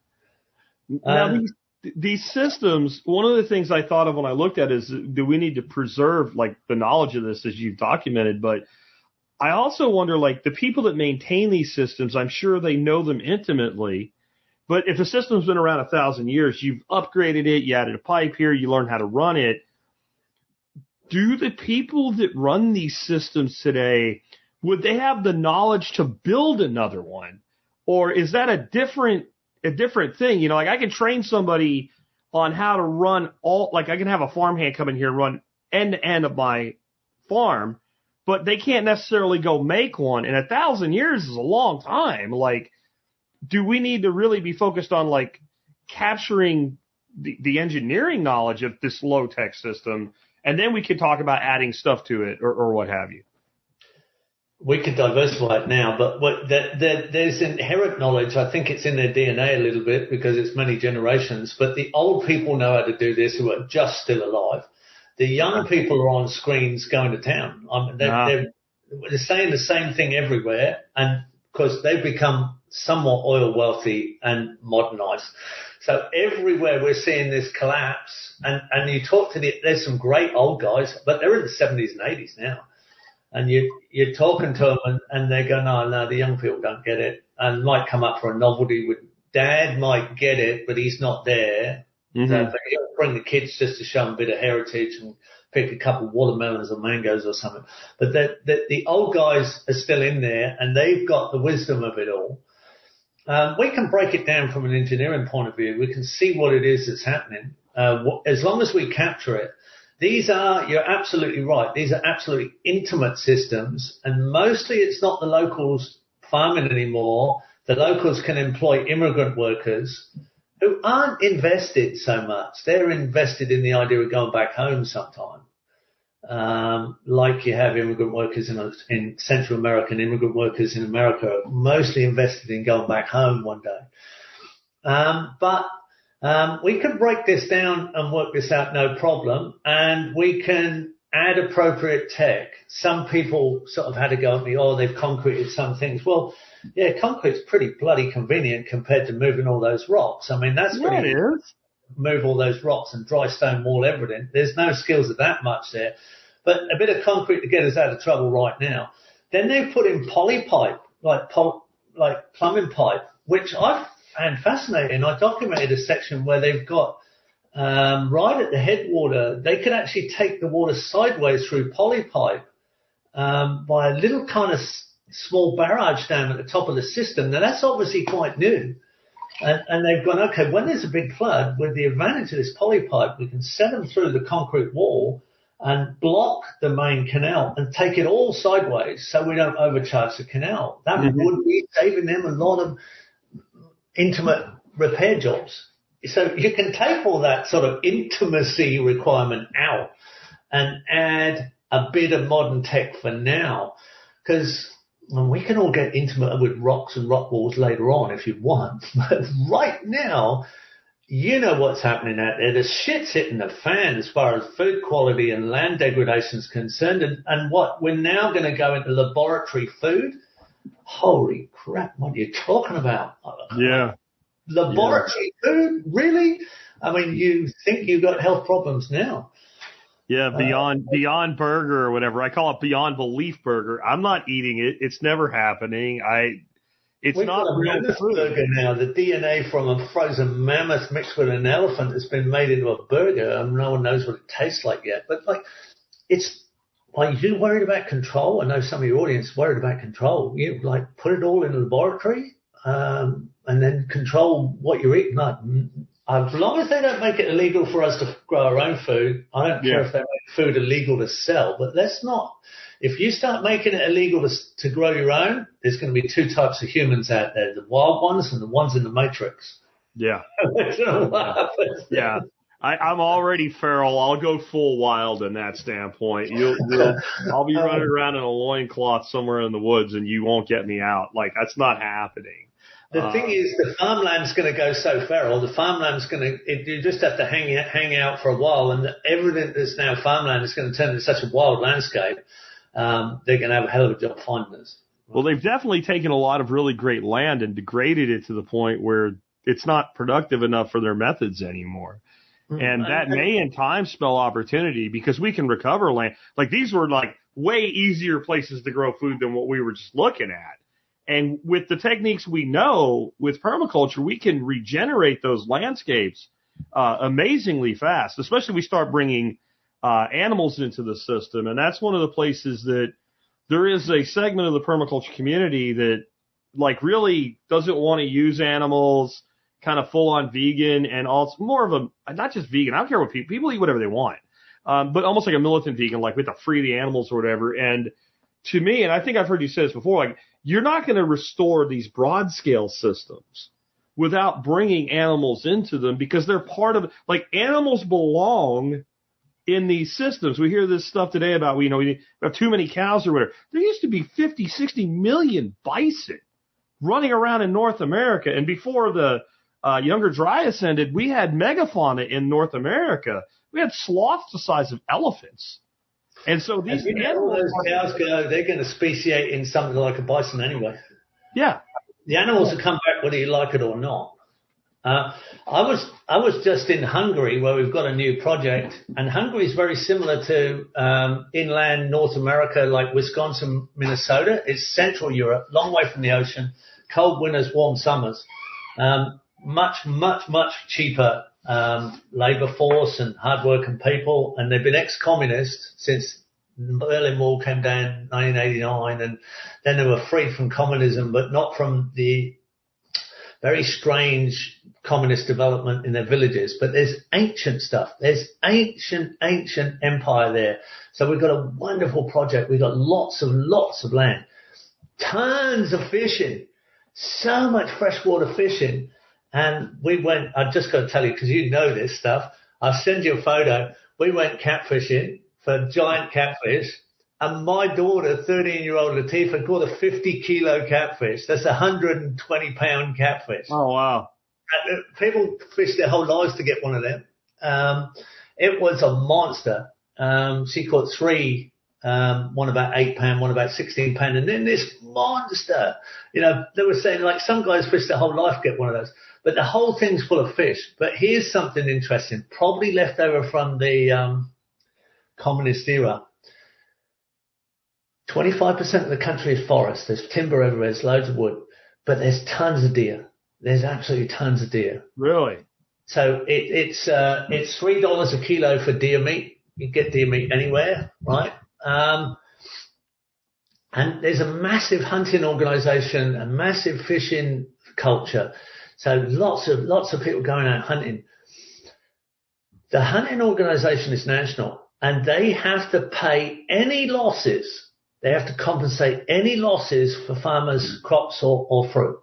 Now, these systems, one of the things I thought of when I looked at it is, do we need to preserve like the knowledge of this as you've documented? But I also wonder, like, the people that maintain these systems, I'm sure they know them intimately. But if a system's been around 1,000 years, you've upgraded it, you added a pipe here, you learn how to run it. Do the people that run these systems today, would they have the knowledge to build another one? Or is that a different thing? Like, I can train somebody on how to run I can have a farmhand come in here and run end to end of my farm, but they can't necessarily go make one. And 1,000 years is a long time. Like, do we need to really be focused on like capturing the engineering knowledge of this low tech system, and then we could talk about adding stuff to it or what have you? We could diversify it now, but there's inherent knowledge. I think it's in their DNA a little bit because it's many generations, but the old people know how to do this who are just still alive. The young people are on screens going to town. They're saying the same thing everywhere, and because they've become somewhat oil wealthy and modernized. So everywhere we're seeing this collapse, and you talk to there's some great old guys, but they're in the 70s and 80s now. And you're talking to them and they go, no, the young people don't get it. And might come up for a novelty with dad might get it, but he's not there. Mm-hmm. So he'll bring the kids just to show them a bit of heritage and pick a couple of watermelons or mangoes or something. But the old guys are still in there and they've got the wisdom of it all. We can break it down from an engineering point of view. We can see what it is that's happening. As long as we capture it. You're absolutely right. These are absolutely intimate systems, and mostly it's not the locals farming anymore. The locals can employ immigrant workers who aren't invested so much. They're invested in the idea of going back home sometime. like you have immigrant workers in Central America, and immigrant workers in America are mostly invested in going back home one day. But we can break this down and work this out, no problem, and we can add appropriate tech. Some people sort of had to go at me, oh, they've concreted some things. Well, yeah, concrete's pretty bloody convenient compared to moving all those rocks. I mean, that's pretty easy. Move all those rocks and dry stone wall everything. There's no skills of that much there. But a bit of concrete to get us out of trouble right now. Then they've put in polypipe, like plumbing pipe, which I found fascinating. I documented a section where they've got right at the headwater, they could actually take the water sideways through polypipe by a little kind of small barrage dam at the top of the system. Now, that's obviously quite new. And they've gone, okay, when there's a big flood, with the advantage of this polypipe, we can send them through the concrete wall and block the main canal and take it all sideways so we don't overcharge the canal. That would be saving them a lot of intimate repair jobs. So you can take all that sort of intimacy requirement out and add a bit of modern tech for now, because we can all get intimate with rocks and rock walls later on if you want. But right now, you know what's happening out there. The shit's hitting the fan as far as food quality and land degradation is concerned. And what we're now going to go into laboratory food. Holy crap, what are you talking about? Yeah. Laboratory food? Really? I mean, you think you've got health problems now. Yeah, Beyond Burger or whatever. I call it Beyond Belief Burger. I'm not eating it. It's never happening. It's We've not got a real mammoth food. burger now. The DNA from a frozen mammoth mixed with an elephant has been made into a burger, and no one knows what it tastes like yet. But it's like, you worried about control. I know some of your audience is worried about control. You put it all in a laboratory, and then control what you're eating. As long as they don't make it illegal for us to grow our own food, I don't care if they make food illegal to sell. But let's not. If you start making it illegal to grow your own, there's going to be two types of humans out there: the wild ones and the ones in the Matrix. Yeah. I don't know what happens. Yeah. I'm already feral. I'll go full wild in that standpoint. I'll be running around in a loincloth somewhere in the woods, and you won't get me out. That's not happening. The thing is, the farmland's going to go so feral. The farmland's going to, you just have to hang out for a while, and everything that's now farmland is going to turn into such a wild landscape. They're going to have a hell of a job finding us. Well, they've definitely taken a lot of really great land and degraded it to the point where it's not productive enough for their methods anymore. And that may in time spell opportunity, because we can recover land. These were way easier places to grow food than what we were just looking at. And with the techniques we know with permaculture, we can regenerate those landscapes amazingly fast, especially if we start bringing animals into the system. And that's one of the places that there is a segment of the permaculture community that really doesn't want to use animals, kind of full on vegan, and also more of a, not just vegan. I don't care what people eat whatever they want. But almost like a militant vegan, we have to free the animals or whatever. And to me, and I think I've heard you say this before, you're not going to restore these broad scale systems without bringing animals into them, because they're part of, animals belong in these systems. We hear this stuff today about, we have too many cows or whatever. There used to be 50, 60 million bison running around in North America. And before the Younger Dryas ended, we had megafauna in North America. We had sloths the size of elephants. And so these animals, those cows they're going to speciate in something like a bison anyway. Yeah. The animals will come back whether you like it or not. I was just in Hungary, where we've got a new project, and Hungary is very similar to inland North America, like Wisconsin, Minnesota. It's Central Europe, long way from the ocean, cold winters, warm summers, much, much, much cheaper labor force and hard-working people, and they've been ex-communist since the Berlin Wall came down in 1989, and then they were freed from communism, but not from the very strange communist development in their villages. But there's ancient stuff. There's ancient empire there. So we've got a wonderful project. We've got lots of land, tons of fishing, so much freshwater fishing. And we went, I've just got to tell you, because you know this stuff, I'll send you a photo. We went catfishing for giant catfish. And my daughter, 13-year-old Latifah, caught a 50-kilo catfish. That's a 120-pound catfish. Oh, wow. People fish their whole lives to get one of them. It was a monster. She caught three, one about 8 pound, one about 16 pound, and then this monster. You know, they were saying like some guys fish their whole life to get one of those, but the whole thing's full of fish. But here's something interesting, probably left over from the communist era. 25% of the country is forest. There's timber everywhere. There's loads of wood, but there's tons of deer. There's absolutely tons of deer. Really? So it's $3 a kilo for deer meat. You get deer meat anywhere, right? And there's a massive hunting organization, a massive fishing culture. So lots of people going out hunting. The hunting organization is national, and they have to pay any losses. They have to compensate any losses for farmers' crops or fruit.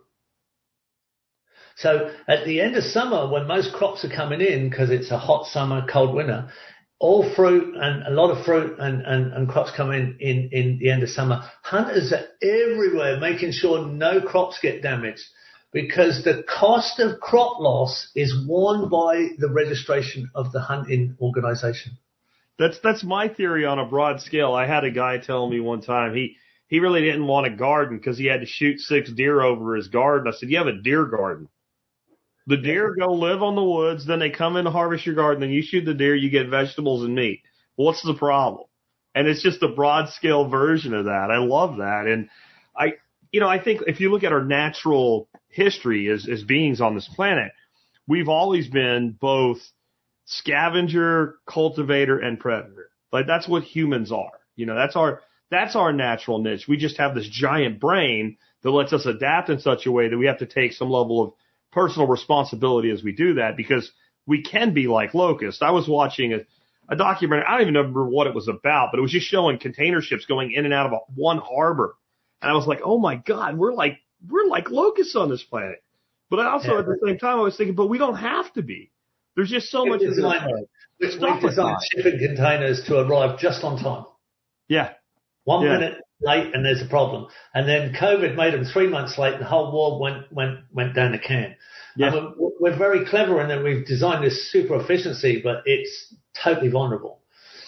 So at the end of summer, when most crops are coming in, because it's a hot summer, cold winter, all fruit and a lot of fruit and crops come in the end of summer. Hunters are everywhere making sure no crops get damaged, because the cost of crop loss is borne by the registration of the hunting organization. That's my theory on a broad scale. I had a guy tell me one time he really didn't want a garden because he had to shoot 6 deer over his garden. I said, you have a deer garden. The deer go live on the woods, then they come in to harvest your garden, then you shoot the deer, you get vegetables and meat. What's the problem? And it's just a broad scale version of that. I love that. And I think if you look at our natural history as beings on this planet, we've always been both scavenger, cultivator, and predator. Like that's what humans are. You know, that's our natural niche. We just have this giant brain that lets us adapt in such a way that we have to take some level of personal responsibility as we do that, because we can be like locusts. I was watching a documentary. I don't even remember what it was about, but it was just showing container ships going in and out of one harbor. And I was like, oh my God, we're like locusts on this planet. But I also at the same time, I was thinking, but we don't have to be. There's just so much. We've designed shipping containers to arrive just on time. Yeah. 1 minute late and there's a problem. And then COVID made them 3 months late and the whole world went down the can. Yeah. We're very clever in that we've designed this super efficiency, but it's totally vulnerable.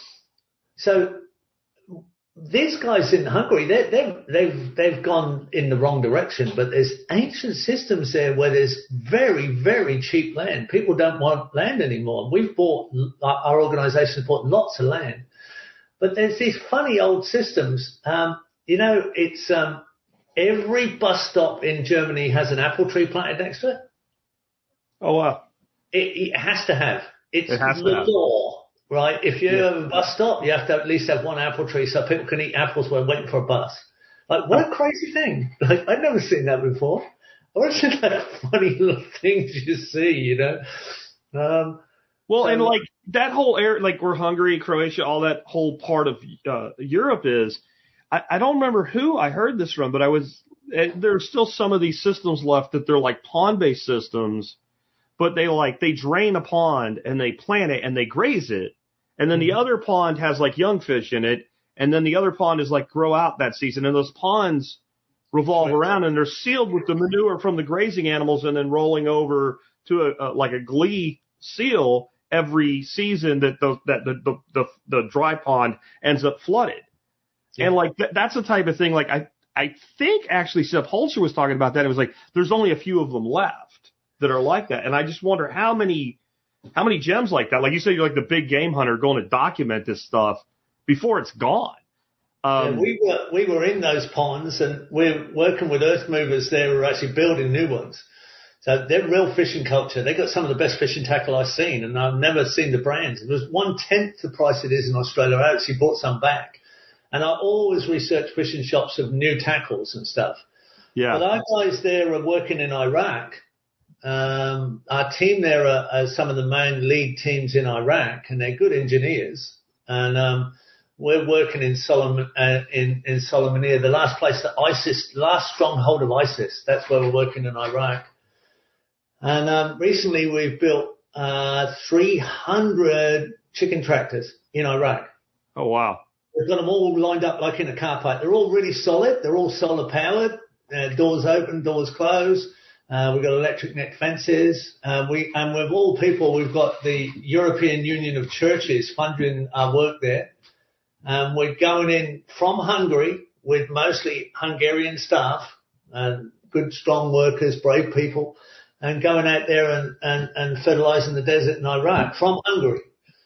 So these guys in Hungary, they've gone in the wrong direction, but there's ancient systems there where there's very, very cheap land. People don't want land anymore. Our organization bought lots of land, but there's these funny old systems. It's every bus stop in Germany has an apple tree planted next to it. Oh wow! It has to have. It's the law. Right, if you have a bus stop, you have to at least have one apple tree so people can eat apples while waiting for a bus. Like, what a crazy thing! Like, I've never seen that before. I want to see that funny little things you see, you know. And like that whole area, like where Hungary, Croatia, all that whole part of Europe is. I don't remember who I heard this from, but there's still some of these systems left that they're like pond-based systems. But they drain a pond and they plant it and they graze it. And then the other pond has like young fish in it. And then the other pond is like grow out that season. And those ponds revolve around and they're sealed with the manure from the grazing animals and then rolling over to a glue seal every season that the dry pond ends up flooded. Yeah. And like that's the type of thing. Like I think actually Seth Holzer was talking about that. It was like, there's only a few of them left that are like that. And I just wonder how many gems like that, like you said, you're like the big game hunter going to document this stuff before it's gone. We were in those ponds and we're working with earth movers there who are actually building new ones. So they're real fishing culture. They got some of the best fishing tackle I've seen, and I've never seen the brands. It was 1/10 the price it is in Australia. I actually bought some back. And I always research fishing shops of new tackles and stuff. Yeah. But our guys there are working in Iraq. Our team there are some of the main lead teams in Iraq, and they're good engineers. And we're working in Solomania, the last place that last stronghold of ISIS. That's where we're working in Iraq. And recently we've built 300 chicken tractors in Iraq. Oh, wow. We've got them all lined up like in a car park. They're all really solid. They're all solar powered. Doors open, doors close. We've got electric net fences. And with all people, we've got the European Union of Churches funding our work there. We're going in from Hungary with mostly Hungarian staff and good, strong workers, brave people, and going out there and fertilizing the desert in Iraq from Hungary.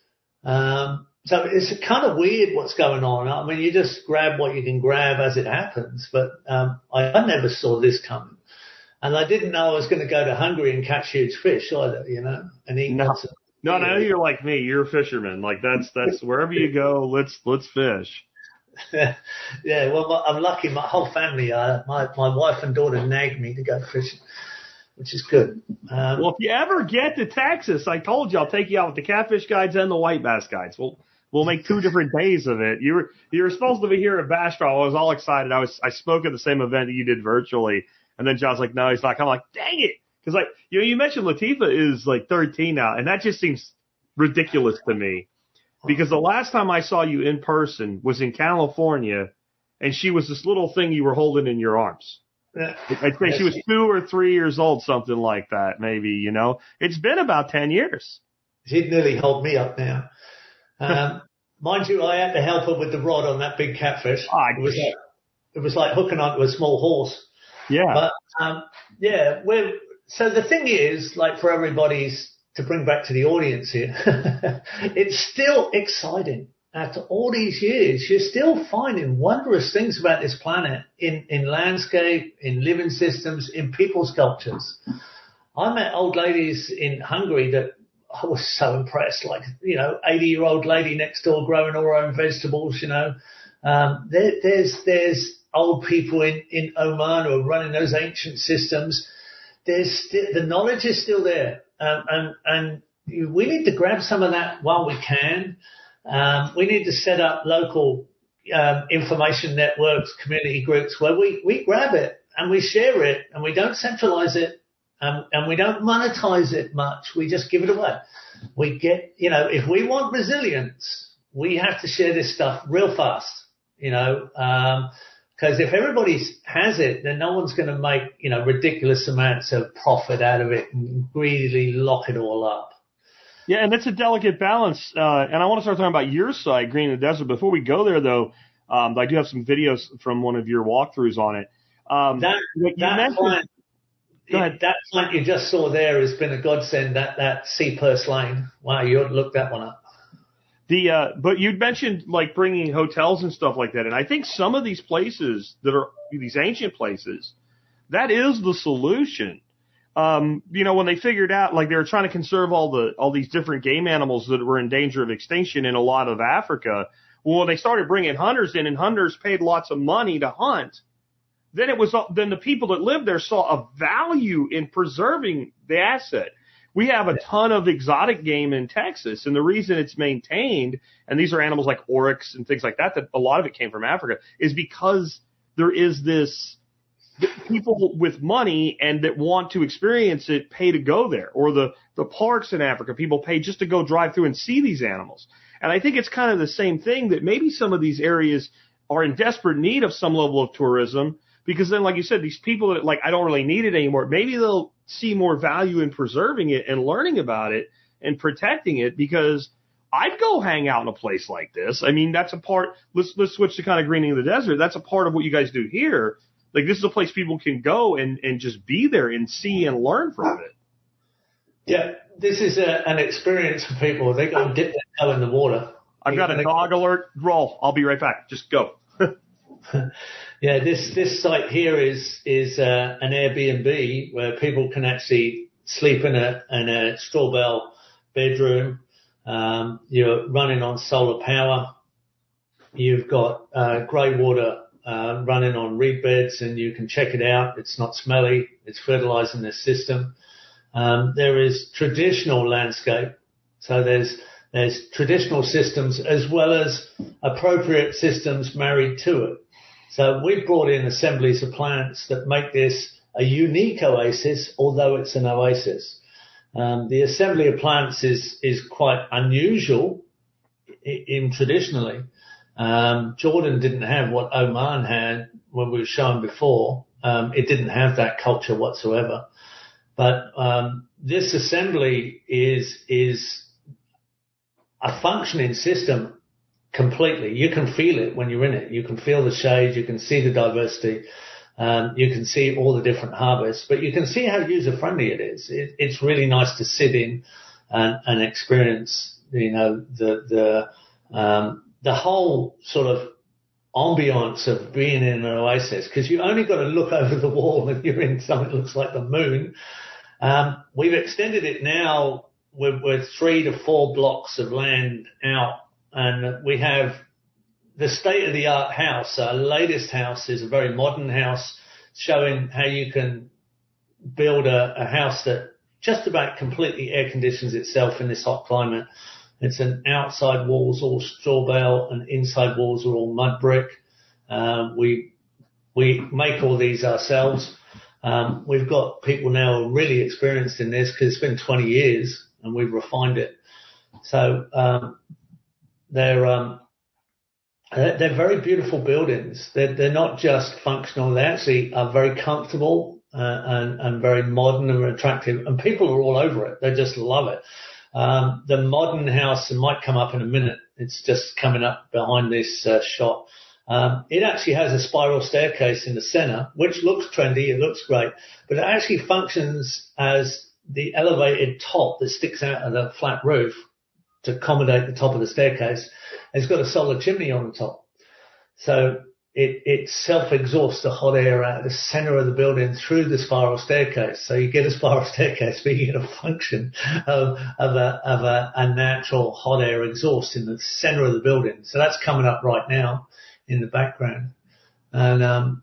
So it's kind of weird what's going on. I mean, you just grab what you can grab as it happens, but I never saw this coming. And I didn't know I was going to go to Hungary and catch huge fish either, you know, and eat lots of. No, you're like me. You're a fisherman. Like that's wherever you go, let's fish. Yeah, well, I'm lucky. My whole family, my wife and daughter nagged me to go fishing, which is good. Well, if you ever get to Texas, I told you I'll take you out with the catfish guides and the white bass guides. We'll make 2 different days of it. You were supposed to be here at Bastrop. I was all excited. I spoke at the same event that you did virtually, and then John's like, no, he's not. I'm like, dang it. Because, like, you mentioned Latifah is, like, 13 now, and that just seems ridiculous to me. Because the last time I saw you in person was in California, and she was this little thing you were holding in your arms. I'd say she was 2 or 3 years old, something like that, maybe, you know. It's been about 10 years. She'd nearly hold me up now. Mind you, I had to help her with the rod on that big catfish. It was like hooking onto a small horse. Yeah. But, so the thing is, like for everybody's, to bring back to the audience here, it's still exciting. After all these years, you're still finding wondrous things about this planet in landscape, in living systems, in people's cultures. I met old ladies in Hungary that I was so impressed, like, you know, 80-year-old lady next door growing all her own vegetables, you know. There's old people in Oman who are running those ancient systems. The knowledge is still there. And we need to grab some of that while we can. We need to set up local information networks, community groups where we grab it and we share it and we don't centralize it and we don't monetize it much. We just give it away. We get, you know, if we want resilience, we have to share this stuff real fast, you know, because if everybody has it, then no one's going to make, you know, ridiculous amounts of profit out of it and greedily lock it all up. Yeah, and that's a delicate balance. And I want to start talking about your site, Green in the Desert. Before we go there, though, I do have some videos from one of your walkthroughs on it. That plant you just saw there has been a godsend, that sea purslane. Wow, you ought to look that one up. But you'd mentioned like bringing hotels and stuff like that, and I think some of these places that are these ancient places, that is the solution. You know, when they figured out like they were trying to conserve all these different game animals that were in danger of extinction in a lot of Africa. Well, when they started bringing hunters in, and hunters paid lots of money to hunt, then the people that lived there saw a value in preserving the asset. We have a ton of exotic game in Texas, and the reason it's maintained, and these are animals like oryx and things like that a lot of it came from Africa, is because there is this people with money and that want to experience it pay to go there. Or the parks in Africa, people pay just to go drive through and see these animals. And I think it's kind of the same thing, that maybe some of these areas are in desperate need of some level of tourism, because then, like you said, these people that like, I don't really need it anymore, maybe they'll see more value in preserving it and learning about it and protecting it, because I'd go hang out in a place like this. I mean, that's a part, let's switch to kind of Greening the Desert. That's a part of what you guys do here. Like, this is a place people can go and just be there and see and learn from it. Yeah, this is an experience for people. They go and dip their toe in the water. I've got a dog alert. Roll. I'll be right back. Just go. Yeah, this site here is an Airbnb where people can actually sleep in a straw bale bedroom. You're running on solar power. You've got grey water running on reed beds, and you can check it out. It's not smelly. It's fertilizing the system. There is traditional landscape. So there's traditional systems as well as appropriate systems married to it. So we've brought in assemblies of plants that make this a unique oasis, although it's an oasis. The assembly of plants is quite unusual in traditionally. Jordan didn't have what Oman had when we were showing before. It didn't have that culture whatsoever. But this assembly is a functioning system completely. You can feel it when you're in it. You can feel the shade. You can see the diversity. You can see all the different harvests. But you can see how user-friendly it is. It's really nice to sit in and experience, the whole sort of ambiance of being in an oasis, because you only got to look over the wall and you're in something that looks like the moon. We've extended it now. We're 3 to 4 blocks of land out, and we have the state-of-the-art house. Our latest house is a very modern house, showing how you can build a house that just about completely air conditions itself in this hot climate. It's an outside walls all straw bale and inside walls are all mud brick. We make all these ourselves. We've got people now who are really experienced in this because it's been 20 years and we've refined it. So they're very beautiful buildings. They're not just functional. They actually are very comfortable and very modern and attractive. And people are all over it. They just love it. The modern house, it might come up in a minute. It's just coming up behind this shot. It actually has a spiral staircase in the center, which looks trendy. It looks great, but it actually functions as the elevated top that sticks out of the flat roof to accommodate the top of the staircase. It's got a solar chimney on the top. So it self-exhausts the hot air out of the center of the building through the spiral staircase. So you get a spiral staircase, but you get a function of a natural hot air exhaust in the center of the building. So that's coming up right now in the background. And, and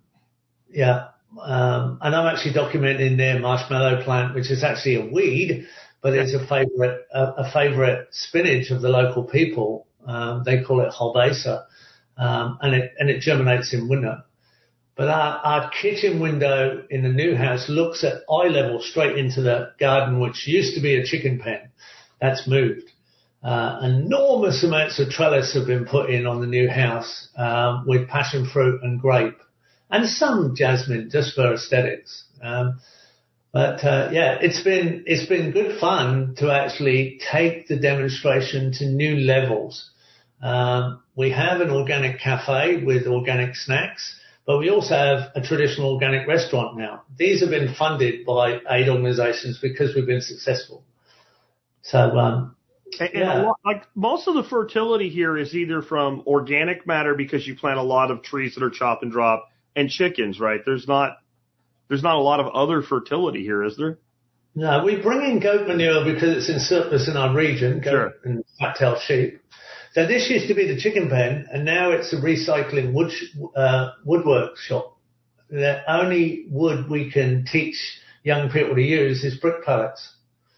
I'm actually documenting their marshmallow plant, which is actually a weed, but it's a favorite spinach of the local people. They call it Holbasa. And it germinates in window. But our kitchen window in the new house looks at eye level straight into the garden, which used to be a chicken pen. That's moved. Enormous amounts of trellis have been put in on the new house, with passion fruit and grape and some jasmine just for aesthetics. It's been good fun to actually take the demonstration to new levels. We have an organic cafe with organic snacks, but we also have a traditional organic restaurant now. These have been funded by aid organizations because we've been successful. So, most of the fertility here is either from organic matter because you plant a lot of trees that are chop and drop, and chickens, right? There's not a lot of other fertility here, is there? No, we bring in goat manure because it's in surplus in our region, goat and fat-tailed sheep. So this used to be the chicken pen, and now it's a recycling woodwork shop. The only wood we can teach young people to use is brick pallets.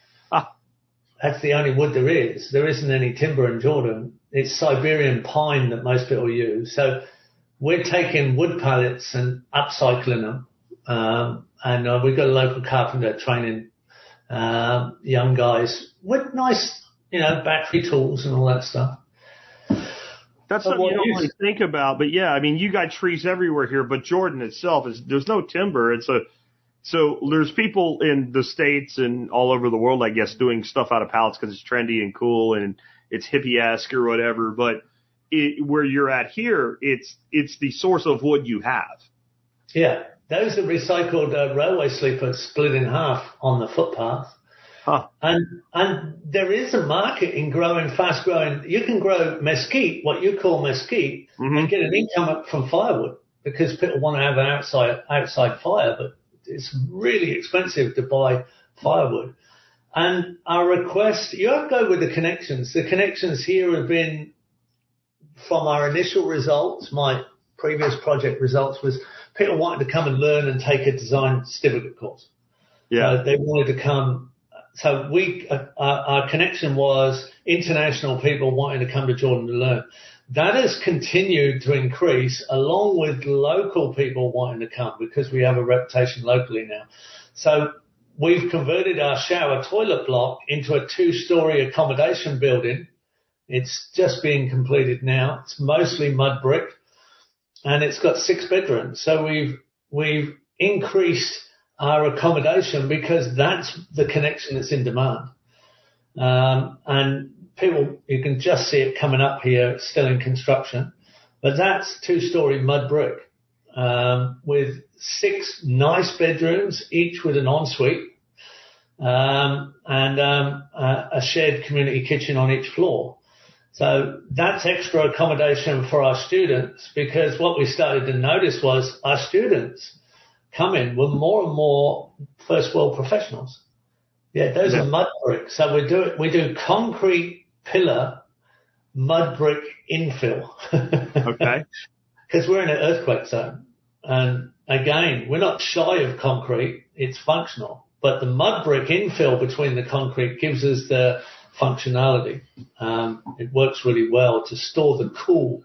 That's the only wood there is. There isn't any timber in Jordan. It's Siberian pine that most people use. So we're taking wood pallets and upcycling them. And we've got a local carpenter training young guys with nice, battery tools and all that stuff. That's something you don't really think about, but yeah, I mean, you got trees everywhere here, but Jordan itself there's no timber. So there's people in the States and all over the world, I guess, doing stuff out of pallets because it's trendy and cool and it's hippie-esque or whatever. But where you're at here, it's the source of wood you have. Yeah, those are recycled railway sleepers split in half on the footpath. Huh. And there is a market in fast growing. You can grow mesquite, what you call mesquite, and get an income from firewood because people want to have an outside fire, but it's really expensive to buy firewood. And our request, you have to go with the connections. The connections here have been from our initial results. My previous project results was people wanted to come and learn and take a design certificate course. Yeah. They wanted to come. So our connection was international people wanting to come to Jordan to learn. That has continued to increase along with local people wanting to come because we have a reputation locally now. So we've converted our shower toilet block into a 2-story accommodation building It's just being completed now. It's mostly mud brick, and it's got 6 bedrooms. So we've increased our accommodation because that's the connection that's in demand. And people, you can just see it coming up here. It's still in construction, but that's 2-story mud brick, with 6 nice bedrooms, each with an ensuite, and a shared community kitchen on each floor. So that's extra accommodation for our students, because what we started to notice was our students coming were more and more first world professionals. Yeah, those are mud bricks. So we do concrete pillar, mud brick infill. Okay. Because we're in an earthquake zone. And again, we're not shy of concrete. It's functional. But the mud brick infill between the concrete gives us the functionality. It works really well to store the cool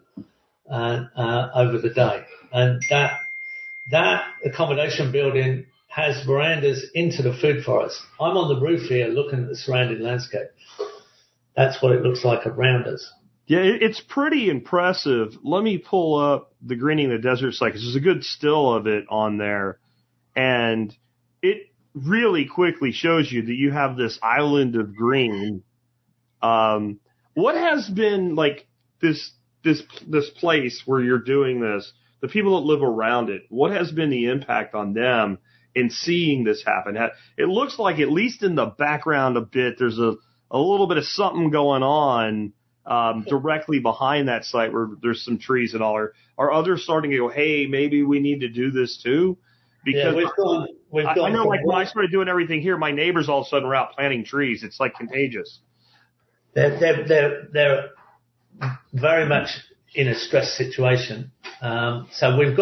over the day. And that accommodation building has verandas into the food forest. I'm on the roof here looking at the surrounding landscape. That's what it looks like around us. Yeah, it's pretty impressive. Let me pull up the Greening the Desert site, because there's a good still of it on there. And it really quickly shows you that you have this island of green. What has been like this place where you're doing this, the people that live around it, what has been the impact on them in seeing this happen? It looks like, at least in the background a bit, there's a little bit of something going on directly behind that site where there's some trees and all. Are others starting to go, hey, maybe we need to do this too? Because I know, like, when I started doing everything here, my neighbors all of a sudden were out planting trees. It's like contagious. They're very much in a stress situation. So we've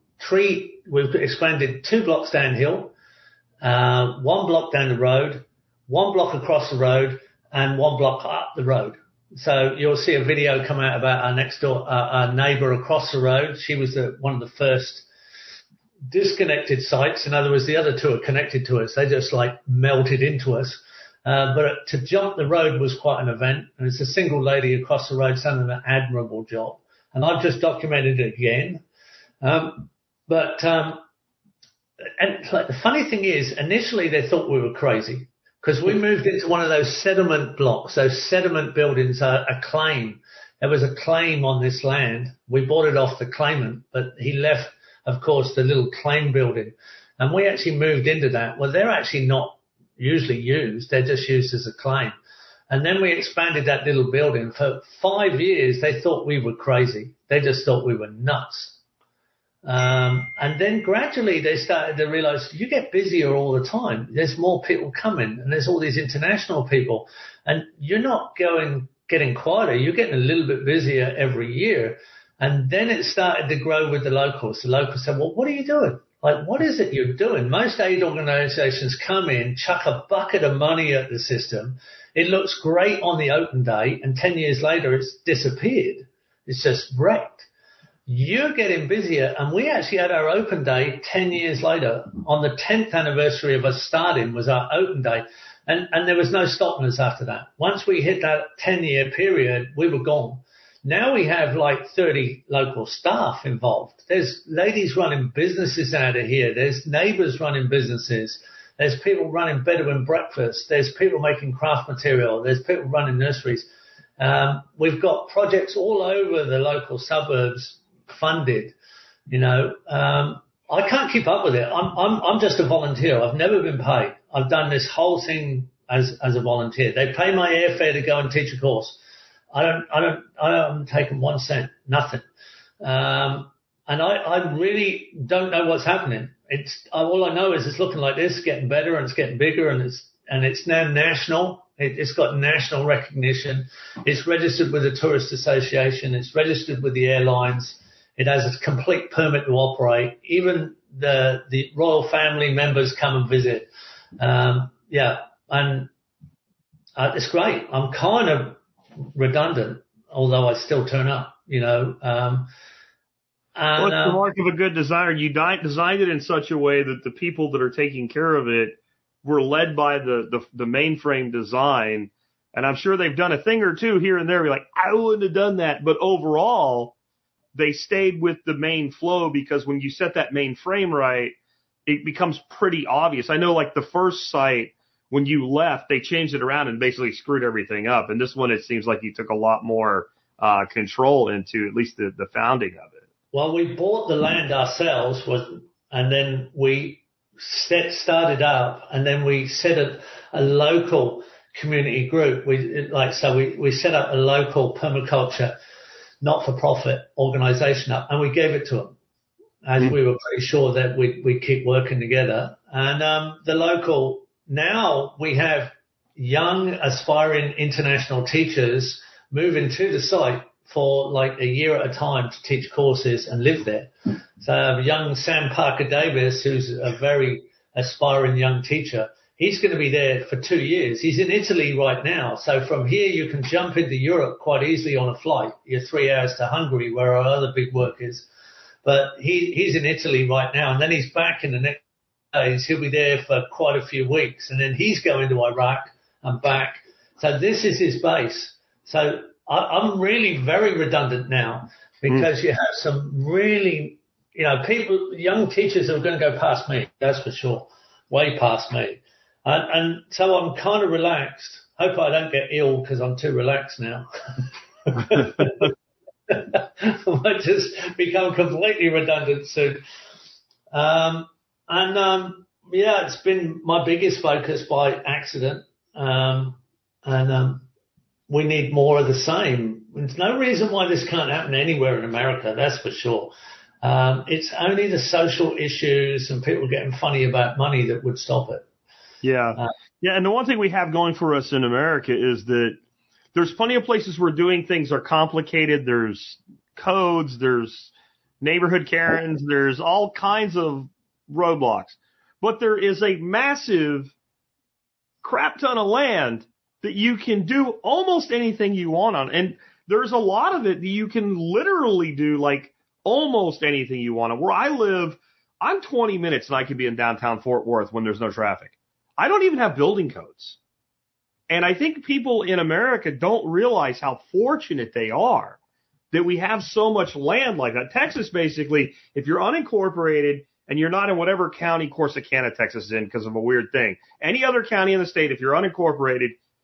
expanded 2 blocks downhill, 1 block down the road, 1 block across the road, and 1 block up the road. So you'll see a video come out about our next door, our neighbour across the road. She was one of the first disconnected sites. In other words, the other 2 are connected to us. They just like melted into us. But to jump the road was quite an event. And it's a single lady across the road done an admirable job. And I've just documented it again. And like, the funny thing is, initially they thought we were crazy, because we moved into one of those sediment blocks, those sediment buildings, a claim. There was a claim on this land. We bought it off the claimant, but he left, of course, the little claim building. And we actually moved into that. Well, they're actually not usually used. They're just used as a claim. And then we expanded that little building. For 5 years, they thought we were crazy. They just thought we were nuts. And then gradually they started to realize you get busier all the time. There's more people coming, and there's all these international people, and you're not getting quieter. You're getting a little bit busier every year. And then it started to grow with the locals. The locals said, well, what are you doing? Like, what is it you're doing? Most aid organizations come in, chuck a bucket of money at the system. It looks great on the open day, and 10 years later it's disappeared. It's just wrecked. You're getting busier, and we actually had our open day 10 years later. On the 10th anniversary of us starting was our open day, and there was no stopping us after that. Once we hit that 10-year period, we were gone. Now we have like 30 local staff involved. There's ladies running businesses out of here. There's neighbors running businesses. There's people running Bedouin breakfast. There's people making craft material. There's people running nurseries. We've got projects all over the local suburbs funded. I can't keep up with it. I'm just a volunteer. I've never been paid. I've done this whole thing as a volunteer. They pay my airfare to go and teach a course. I haven't taken 1 cent, nothing. And I really don't know what's happening. All I know is it's looking like this, getting better, and it's getting bigger, and it's now national. It's got national recognition. It's registered with the Tourist Association. It's registered with the airlines. It has a complete permit to operate. Even the royal family members come and visit. It's great. I'm kind of redundant, although I still turn up, Well, it's the mark of a good designer. You designed it in such a way that the people that are taking care of it were led by the mainframe design, And I'm sure they've done a thing or two here and there. You're like, I wouldn't have done that. But overall, they stayed with the main flow because when you set that main frame right, it becomes pretty obvious. I know like the first site, when you left, they changed it around and basically screwed everything up. And this one, it seems like you took a lot more control into at least the founding of it. Well, we bought the land ourselves, and then we started up, and then we set a local community group. We set up a local permaculture not-for-profit organization up, and we gave it to them as we were pretty sure that we'd keep working together. And the local, now we have young aspiring international teachers moving to the site for like a year at a time to teach courses and live there. So young Sam Parker Davis, who's a very aspiring young teacher, he's going to be there for 2 years. He's in Italy right now. So from here, you can jump into Europe quite easily on a flight. You're 3 hours to Hungary, where our other big work is. But he's in Italy right now. And then he's back in the next days. He'll be there for quite a few weeks. And then he's going to Iraq and back. So this is his base. So I'm really very redundant now because you have some really, people, young teachers who are going to go past me. That's for sure. Way past me. And so I'm kind of relaxed. Hope I don't get ill because I'm too relaxed now. I might just become completely redundant soon. It's been my biggest focus by accident. We need more of the same. There's no reason why this can't happen anywhere in America, that's for sure. It's only the social issues and people getting funny about money that would stop it. Yeah. And the one thing we have going for us in America is that there's plenty of places where doing things are complicated. There's codes, there's neighborhood Karens, there's all kinds of roadblocks. But there is a massive crap ton of land that you can do almost anything you want on. And there's a lot of it that you can literally do like almost anything you want on. Where I live, I'm 20 minutes and I could be in downtown Fort Worth when there's no traffic. I don't even have building codes. And I think people in America don't realize how fortunate they are that we have so much land like that. Texas, basically, if you're unincorporated and you're not in whatever county Corsicana, Texas is in because of a weird thing, any other county in the state, if you're unincorporated,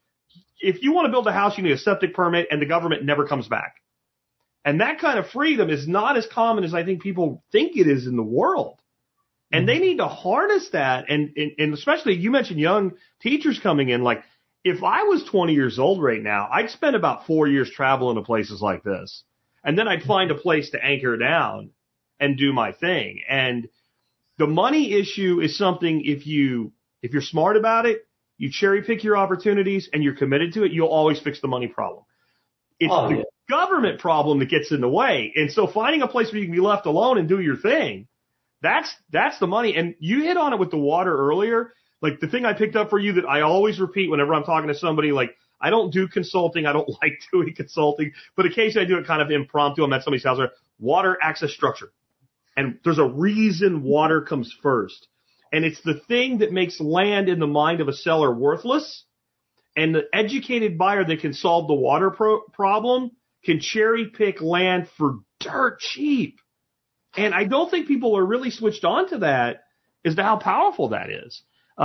if you want to build a house, you need a septic permit and the government never comes back. And that kind of freedom is not as common as I think people think it is in the world. And they need to harness that. And especially you mentioned young teachers coming in. Like if I was 20 years old right now, I'd spend about 4 years traveling to places like this. And then I'd find a place to anchor down and do my thing. And the money issue is something if you're smart about it, you cherry pick your opportunities and you're committed to it, you'll always fix the money problem. It's the government problem that gets in the way. And so finding a place where you can be left alone and do your thing, that's the money. And you hit on it with the water earlier. Like the thing I picked up for you that I always repeat whenever I'm talking to somebody, like I don't do consulting. I don't like doing consulting, but occasionally I do it kind of impromptu. I'm at somebody's house. Water access structure. And there's a reason water comes first. And it's the thing that makes land in the mind of a seller worthless. And the educated buyer that can solve the water problem can cherry pick land for dirt cheap. And I don't think people are really switched on to that as to how powerful that is.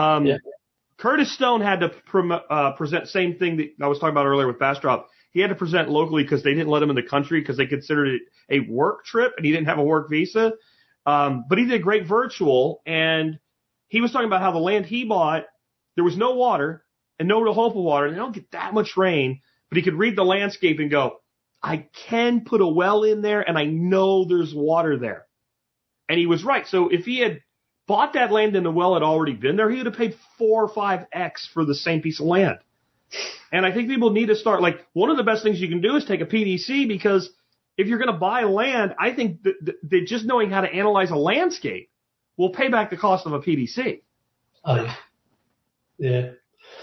Curtis Stone had to present same thing that I was talking about earlier with Bastrop. He had to present locally because they didn't let him in the country because they considered it a work trip and he didn't have a work visa. But he did great virtual, and he was talking about how the land he bought, there was no water and no real hope of water. And they don't get that much rain, but he could read the landscape and go, I can put a well in there and I know there's water there. And he was right. So if he had bought that land and the well had already been there, he would have paid 4 or 5x for the same piece of land. And I think people need to start, like, one of the best things you can do is take a PDC, because if you're going to buy land, I think that just knowing how to analyze a landscape will pay back the cost of a PDC. Oh, yeah.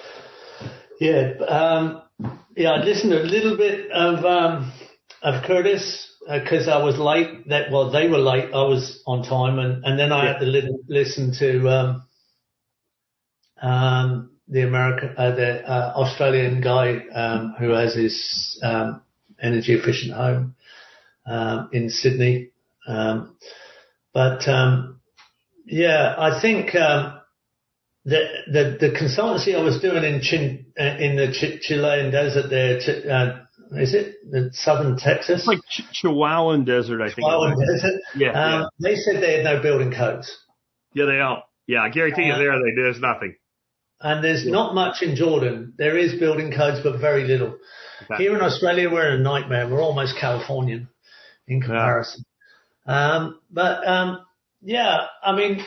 I listened to a little bit of Curtis because I was late. They were late. I was on time, and then I had to listen to Australian guy who has his energy efficient home in Sydney. I think the consultancy I was doing in the Chilean desert there, is it the southern Texas? It's like Chihuahuan Desert, I think. Chihuahuan Desert. Yeah, They said they had no building codes. Yeah, they don't. Yeah, I guarantee you there's nothing. And there's not much in Jordan. There is building codes, but very little. Okay. Here in Australia, we're in a nightmare. We're almost Californian in comparison. I mean,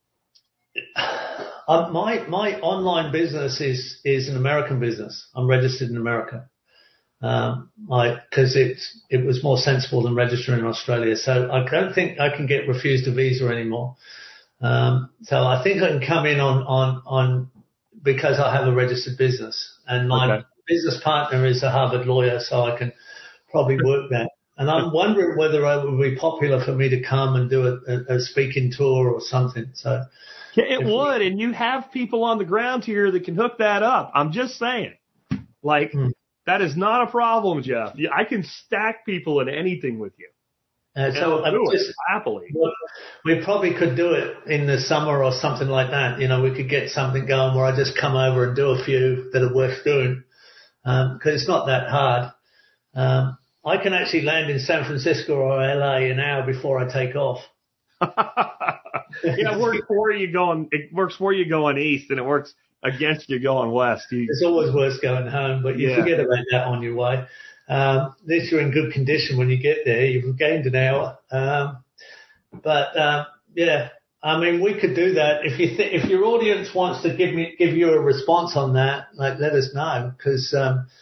my online business is an American business. I'm registered in America. Because it was more sensible than registering in Australia. So I don't think I can get refused a visa anymore. So I think I can come in on because I have a registered business, and my business partner is a Harvard lawyer, so I can probably work that. And I'm wondering whether it would be popular for me to come and do a speaking tour or something. So it would, and you have people on the ground here that can hook that up. I'm just saying, that is not a problem, Jeff. I can stack people in anything with you. So happily. We probably could do it in the summer or something like that. You know, we could get something going where I just come over and do a few that are worth doing, because it's not that hard. I can actually land in San Francisco or LA an hour before I take off. It works for you going. It works for you going east, and it works against you going west. It's always worse going home, but you forget about that on your way. At least you're in good condition when you get there. You've gained an hour. I mean, we could do that. If your audience wants to give you a response on that, let us know, because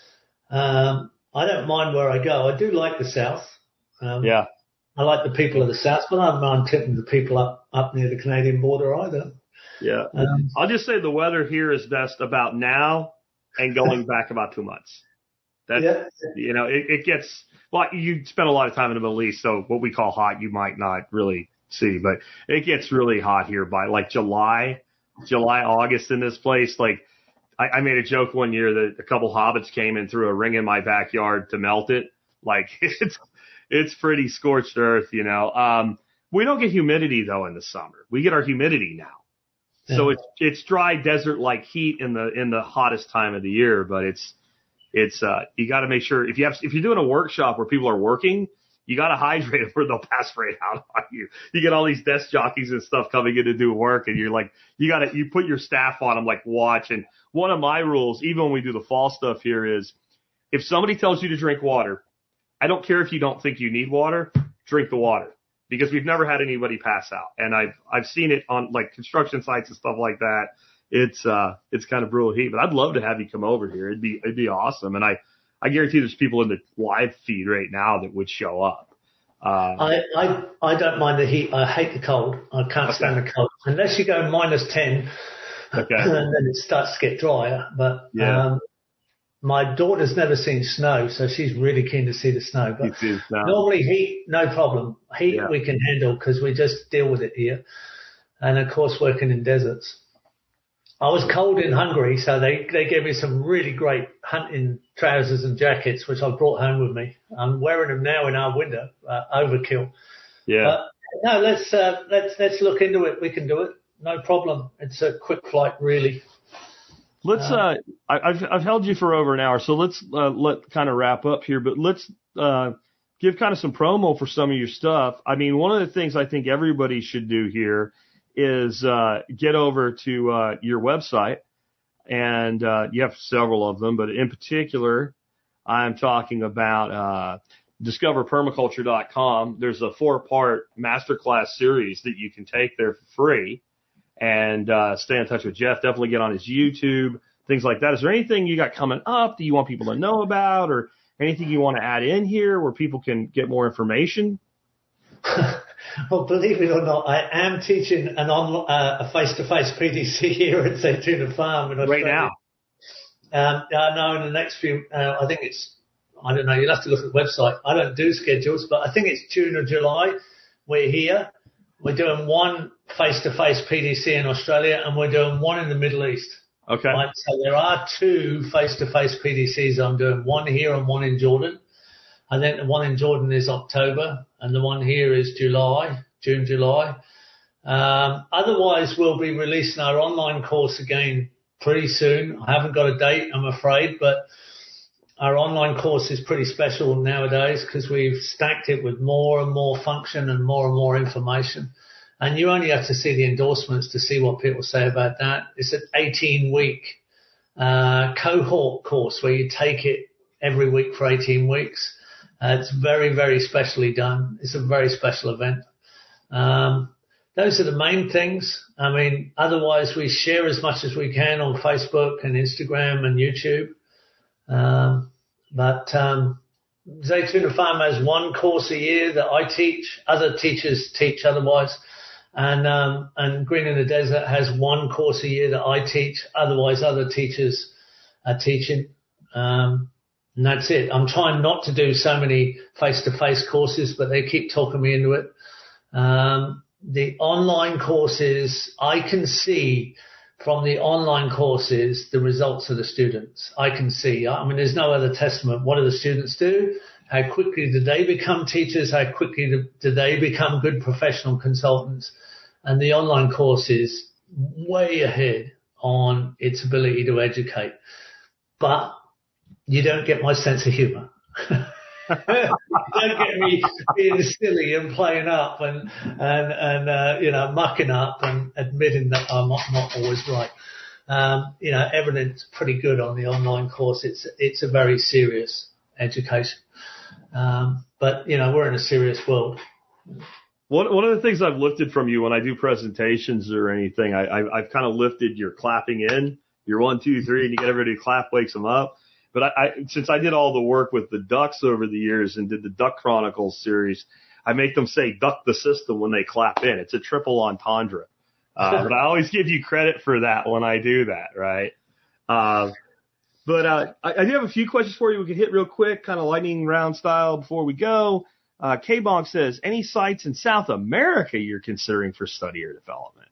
I don't mind where I go. I do like the South. I like the people of the South, but I don't mind tipping the people up near the Canadian border either. Yeah. I'll just say the weather here is best about now and going back about 2 months. You know, it gets, you spend a lot of time in the Middle East, so what we call hot, you might not really see, but it gets really hot here by like July, August in this place. Like I made a joke one year that a couple hobbits came and threw a ring in my backyard to melt it. Like it's pretty scorched earth, you know. We don't get humidity though in the summer. We get our humidity now. So it's dry desert like heat in the hottest time of the year, but it's you got to make sure if you're doing a workshop where people are working, you got to hydrate them or they'll perspirate out on you. You get all these desk jockeys and stuff coming in to do work, and you're like, you put your staff on them, like watch. And one of my rules, even when we do the fall stuff here, is if somebody tells you to drink water, I don't care if you don't think you need water, drink the water, because we've never had anybody pass out. And I've seen it on like construction sites and stuff like that. It's kind of brutal heat, but I'd love to have you come over here. It'd be awesome. And I guarantee there's people in the live feed right now that would show up. I don't mind the heat. I hate the cold. I can't stand the cold unless you go -10. Okay. And then it starts to get drier. But my daughter's never seen snow, so she's really keen to see the snow. But normally heat, no problem. Heat we can handle because we just deal with it here. And of course, working in deserts. I was cold in Hungary, so they gave me some really great hunting trousers and jackets, which I brought home with me. I'm wearing them now in our winter. Overkill. Yeah. But no, let's look into it. We can do it. No problem. It's a quick flight, really. Let's. I've held you for over an hour, so let's let kind of wrap up here. But let's give kind of some promo for some of your stuff. I mean, one of the things I think everybody should do here is get over to your website, and you have several of them, but in particular, I'm talking about discoverpermaculture.com. There's a 4-part masterclass series that you can take there for free, and stay in touch with Jeff. Definitely get on his YouTube, things like that. Is there anything you got coming up that you want people to know about, or anything you want to add in here where people can get more information? Well, believe it or not, I am teaching a face-to-face PDC here at Zaytuna Farm in Australia. Right now? No, in the next few, I think I don't know, you'll have to look at the website. I don't do schedules, but I think it's June or July. We're here. We're doing one face-to-face PDC in Australia, and we're doing one in the Middle East. Okay. Right? So there are 2 face-to-face PDCs I'm doing, one here and one in Jordan. I think the one in Jordan is October, and the one here is June, July. Otherwise, we'll be releasing our online course again pretty soon. I haven't got a date, I'm afraid, but our online course is pretty special nowadays because we've stacked it with more and more function and more information. And you only have to see the endorsements to see what people say about that. It's an 18-week cohort course where you take it every week for 18 weeks. It's very, very specially done. It's a very special event. Those are the main things. I mean, otherwise we share as much as we can on Facebook and Instagram and YouTube. But Zaytuna Farm has one course a year that I teach. Other teachers teach otherwise. And Green in the Desert has one course a year that I teach. Otherwise, other teachers are teaching. And that's it. I'm trying not to do so many face-to-face courses, but they keep talking me into it. The online courses, I can see from the online courses the results of the students. I can see. I mean, there's no other testament. What do the students do? How quickly do they become teachers? How quickly do they become good professional consultants? And the online course is way ahead on its ability to educate. But you don't get my sense of humor. You don't get me being silly and playing up and mucking up and admitting that I'm not always right. Everything's pretty good on the online course. It's a very serious education. But we're in a serious world. One of the things I've lifted from you when I do presentations or anything, I've kind of lifted your clapping in, your 1, 2, 3, and you get everybody to clap, wakes them up. But since I did all the work with the ducks over the years and did the Duck Chronicles series, I make them say "duck the system" when they clap in. It's a triple entendre. But I always give you credit for that when I do that, right? But I do have a few questions for you. We can hit real quick, kind of lightning round style before we go. K-Bonk says, any sites in South America you're considering for study or development?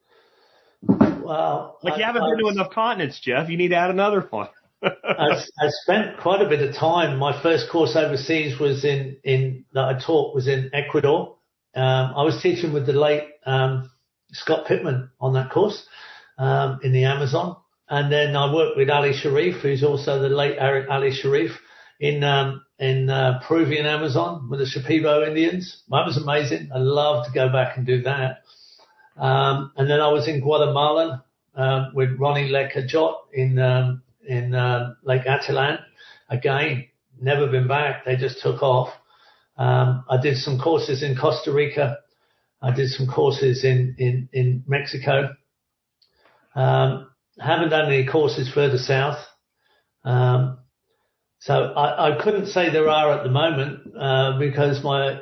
Well, you haven't been to enough continents, Jeff. You need to add another one. I spent quite a bit of time. My first course overseas was that I taught was in Ecuador. I was teaching with the late Scott Pittman on that course in the Amazon. And then I worked with Ali Sharif, who's also the late Ali Sharif, in Peruvian Amazon with the Shipibo Indians. That was amazing. I'd love to go back and do that. And then I was in Guatemala with Ronnie Lecajot in Lake Atilan. Again, never been back. They just took off. I did some courses in Costa Rica. I did some courses in Mexico. Haven't done any courses further south. So I couldn't say there are at the moment, because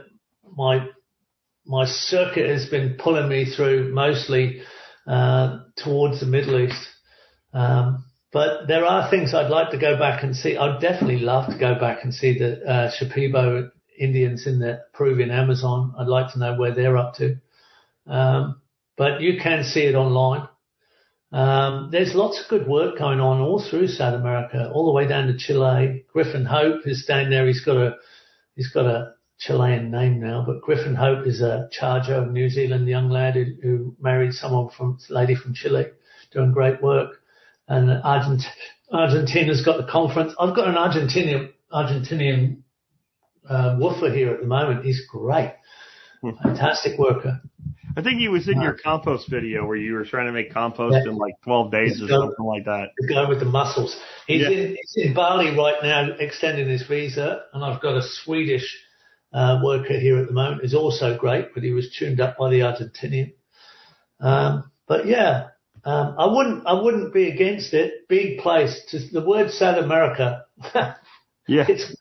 my circuit has been pulling me through mostly, towards the Middle East. But there are things I'd like to go back and see. I'd definitely love to go back and see the Shipibo Indians in the Peruvian Amazon. I'd like to know where they're up to. But you can see it online. There's lots of good work going on all through South America, all the way down to Chile. Griffin Hope is down there. He's got a Chilean name now, but Griffin Hope is a Charger, New Zealand young lad who married lady from Chile, doing great work. And Argentina's got the conference. I've got an Argentinian woofer here at the moment. He's great. Fantastic worker. I think he was in your compost video where you were trying to make compost in like 12 days or something like that. The guy with the muscles. He's in Bali right now extending his visa, and I've got a Swedish worker here at the moment who's also great, but he was tuned up by the Argentinian. But yeah, I wouldn't be against it. Big place. The word South America. Yeah. It's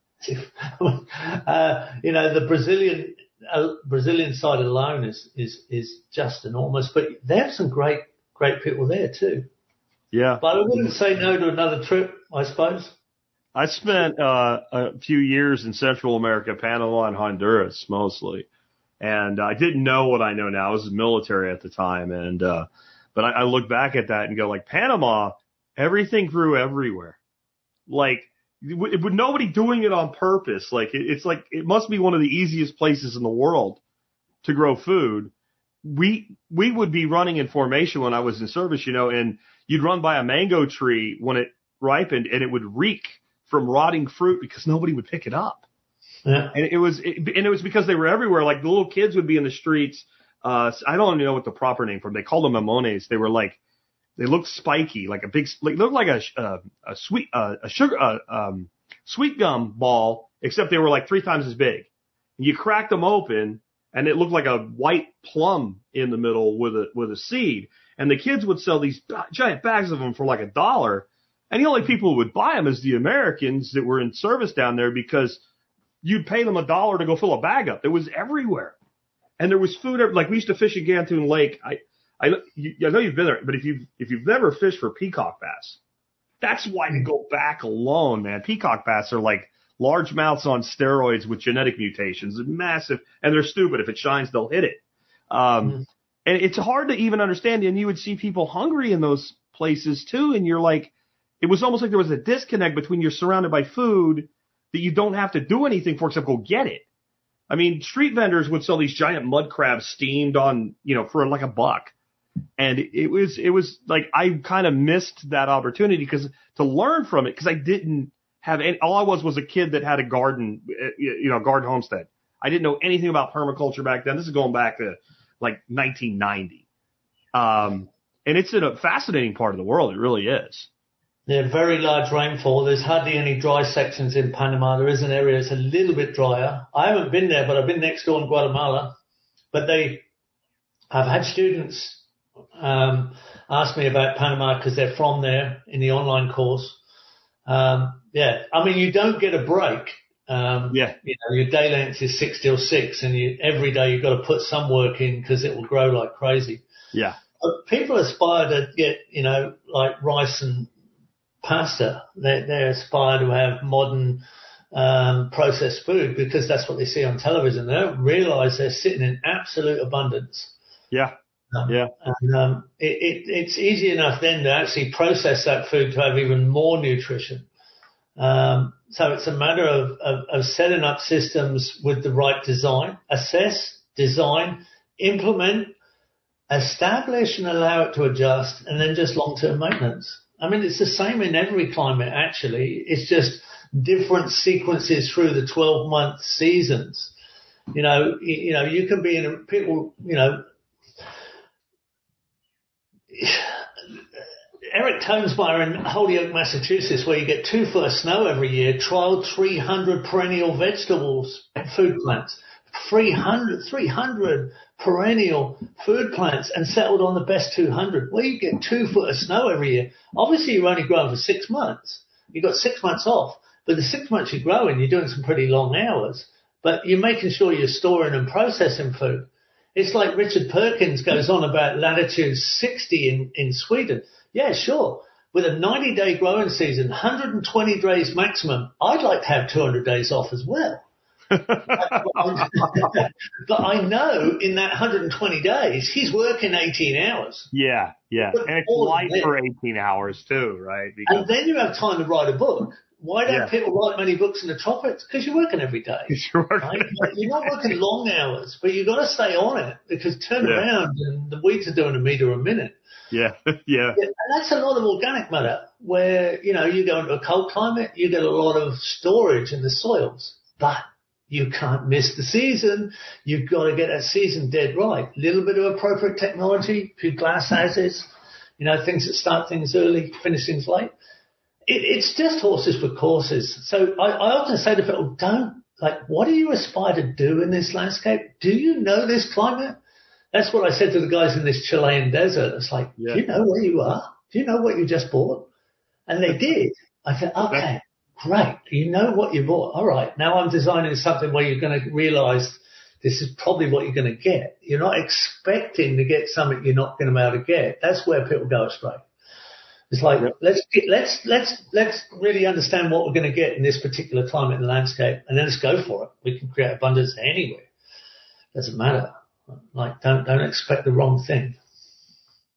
the Brazilian side alone is just enormous, but they have some great people there too. Yeah. But I wouldn't say no to another trip, I suppose. I spent a few years in Central America, Panama and Honduras mostly. And I didn't know what I know now. I was military at the time. And but I look back at that and go, like, Panama Everything grew everywhere. Like, with nobody doing it on purpose. Like, it's like, it must be one of the easiest places in the world to grow food. We would be running in formation when I was in service, and you'd run by a mango tree when it ripened, and it would reek from rotting fruit because nobody would pick it up. Yeah. And it was because they were everywhere. Like, the little kids would be in the streets. I don't even know what the proper name for them. They called them mamones. They were like, they looked spiky, like a big, like, looked like a sweet gum ball, except they were like 3 times as big. And you cracked them open, and it looked like a white plum in the middle with a seed. And the kids would sell these giant bags of them for like $1. And the only people who would buy them is the Americans that were in service down there, because you'd pay them $1 to go fill a bag up. It was everywhere. And there was food, like, we used to fish at Gantoon Lake. I know you've been there, but if you've never fished for peacock bass, that's why to go back alone, man. Peacock bass are like largemouths on steroids with genetic mutations. They're massive, and they're stupid. If it shines, they'll hit it. And it's hard to even understand. And you would see people hungry in those places too, and you're like, it was almost like there was a disconnect between you're surrounded by food that you don't have to do anything for except go get it. I mean, street vendors would sell these giant mud crabs steamed on, for like $1. And it was like, I kind of missed that opportunity to learn from it, because I didn't have any, all I was a kid that had a garden, garden homestead. I didn't know anything about permaculture back then. This is going back to like 1990. And it's in a fascinating part of the world. It really is. Yeah, very large rainfall. There's hardly any dry sections in Panama. There is an area that's a little bit drier. I haven't been there, but I've been next door in Guatemala. But I've had students ask me about Panama because they're from there in the online course. I mean, you don't get a break. Your day length is 6 till 6, and every day you've got to put some work in because it will grow like crazy. Yeah. But people aspire to get, like rice and pasta. They aspire to have modern processed food because that's what they see on television. They don't realize they're sitting in absolute abundance. Yeah. And it's easy enough then to actually process that food to have even more nutrition. So it's a matter of setting up systems with the right design, assess, design, implement, establish and allow it to adjust, and then just long-term maintenance. I mean, it's the same in every climate, actually. It's just different sequences through the 12-month seasons. You can be Eric Tonesmeyer in Holyoke, Massachusetts, where you get 2 foot of snow every year, trialed 300 perennial vegetables and food plants. 300 perennial food plants, and settled on the best 200. Well, you get 2 foot of snow every year. Obviously, you're only growing for 6 months. You've got 6 months off, but the 6 months you're growing, you're doing some pretty long hours, but you're making sure you're storing and processing food. It's like Richard Perkins goes on about latitude 60 in Sweden. Yeah, sure. With a 90-day growing season, 120 days maximum, I'd like to have 200 days off as well. But I know in that 120 days, he's working 18 hours. Yeah. And it's light for 18 hours too, right? And then you have time to write a book. Why don't people write many books in the tropics? Because you're working every day. Right? You're not working long hours, but you've got to stay on it, because turn around and the weeds are doing a meter a minute. Yeah. And that's a lot of organic matter where, you go into a cold climate, you get a lot of storage in the soils, but you can't miss the season. You've got to get that season dead right. A little bit of appropriate technology, a few glass houses, things that start things early, finish things late. It's just horses for courses. So I often say to people, what do you aspire to do in this landscape? Do you know this climate? That's what I said to the guys in this Chilean desert. It's like, do you know where you are? Do you know what you just bought? And they did. I said, okay, great. You know what you bought. All right. Now I'm designing something where you're going to realize this is probably what you're going to get. You're not expecting to get something you're not going to be able to get. That's where people go astray. It's like, let's really understand what we're going to get in this particular climate and landscape, and then let's go for it. We can create abundance anywhere. Doesn't matter. Like, don't expect the wrong thing.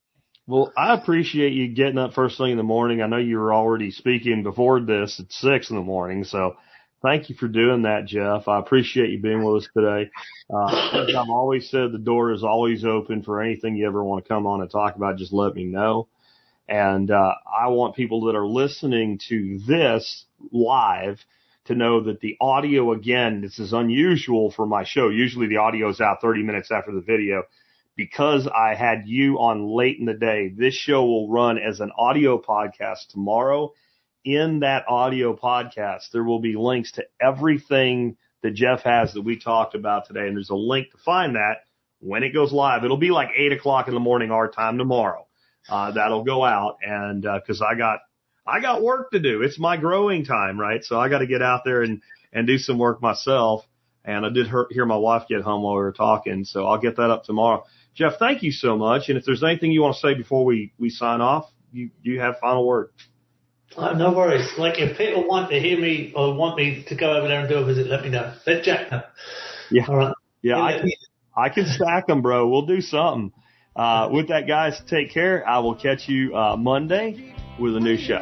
Well, I appreciate you getting up first thing in the morning. I know you were already speaking before this at 6 in the morning, so thank you for doing that, Jeff. I appreciate you being with us today. As I've always said, the door is always open for anything you ever want to come on and talk about. Just let me know. And I want people that are listening to this live to know that the audio, again, this is unusual for my show. Usually the audio is out 30 minutes after the video. Because I had you on late in the day, this show will run as an audio podcast tomorrow. In that audio podcast, there will be links to everything that Jeff has that we talked about today. And there's a link to find that when it goes live. It'll be like 8 o'clock in the morning our time tomorrow. That'll go out. And because I got work to do. It's my growing time, right? So I got to get out there and do some work myself. And I did hear my wife get home while we were talking. So I'll get that up tomorrow. Jeff, thank you so much. And if there's anything you want to say before we sign off, you have final word. No worries. Like, if people want to hear me or want me to go over there and do a visit, let me know. Let Jack know. Yeah. All right. Yeah, I can stack them, bro. We'll do something. With that, guys, take care. I will catch you Monday with a new show.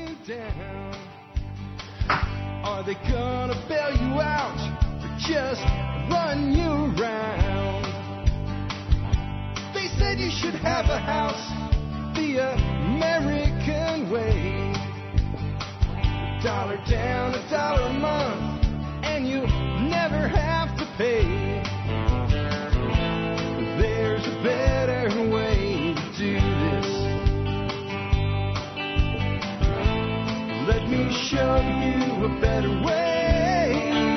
Are they gonna bail you out or just run you around? They said you should have a house the American way. $1 down, $1 a month, and you never have to pay. There's a better way to do this. Let me show you a better way.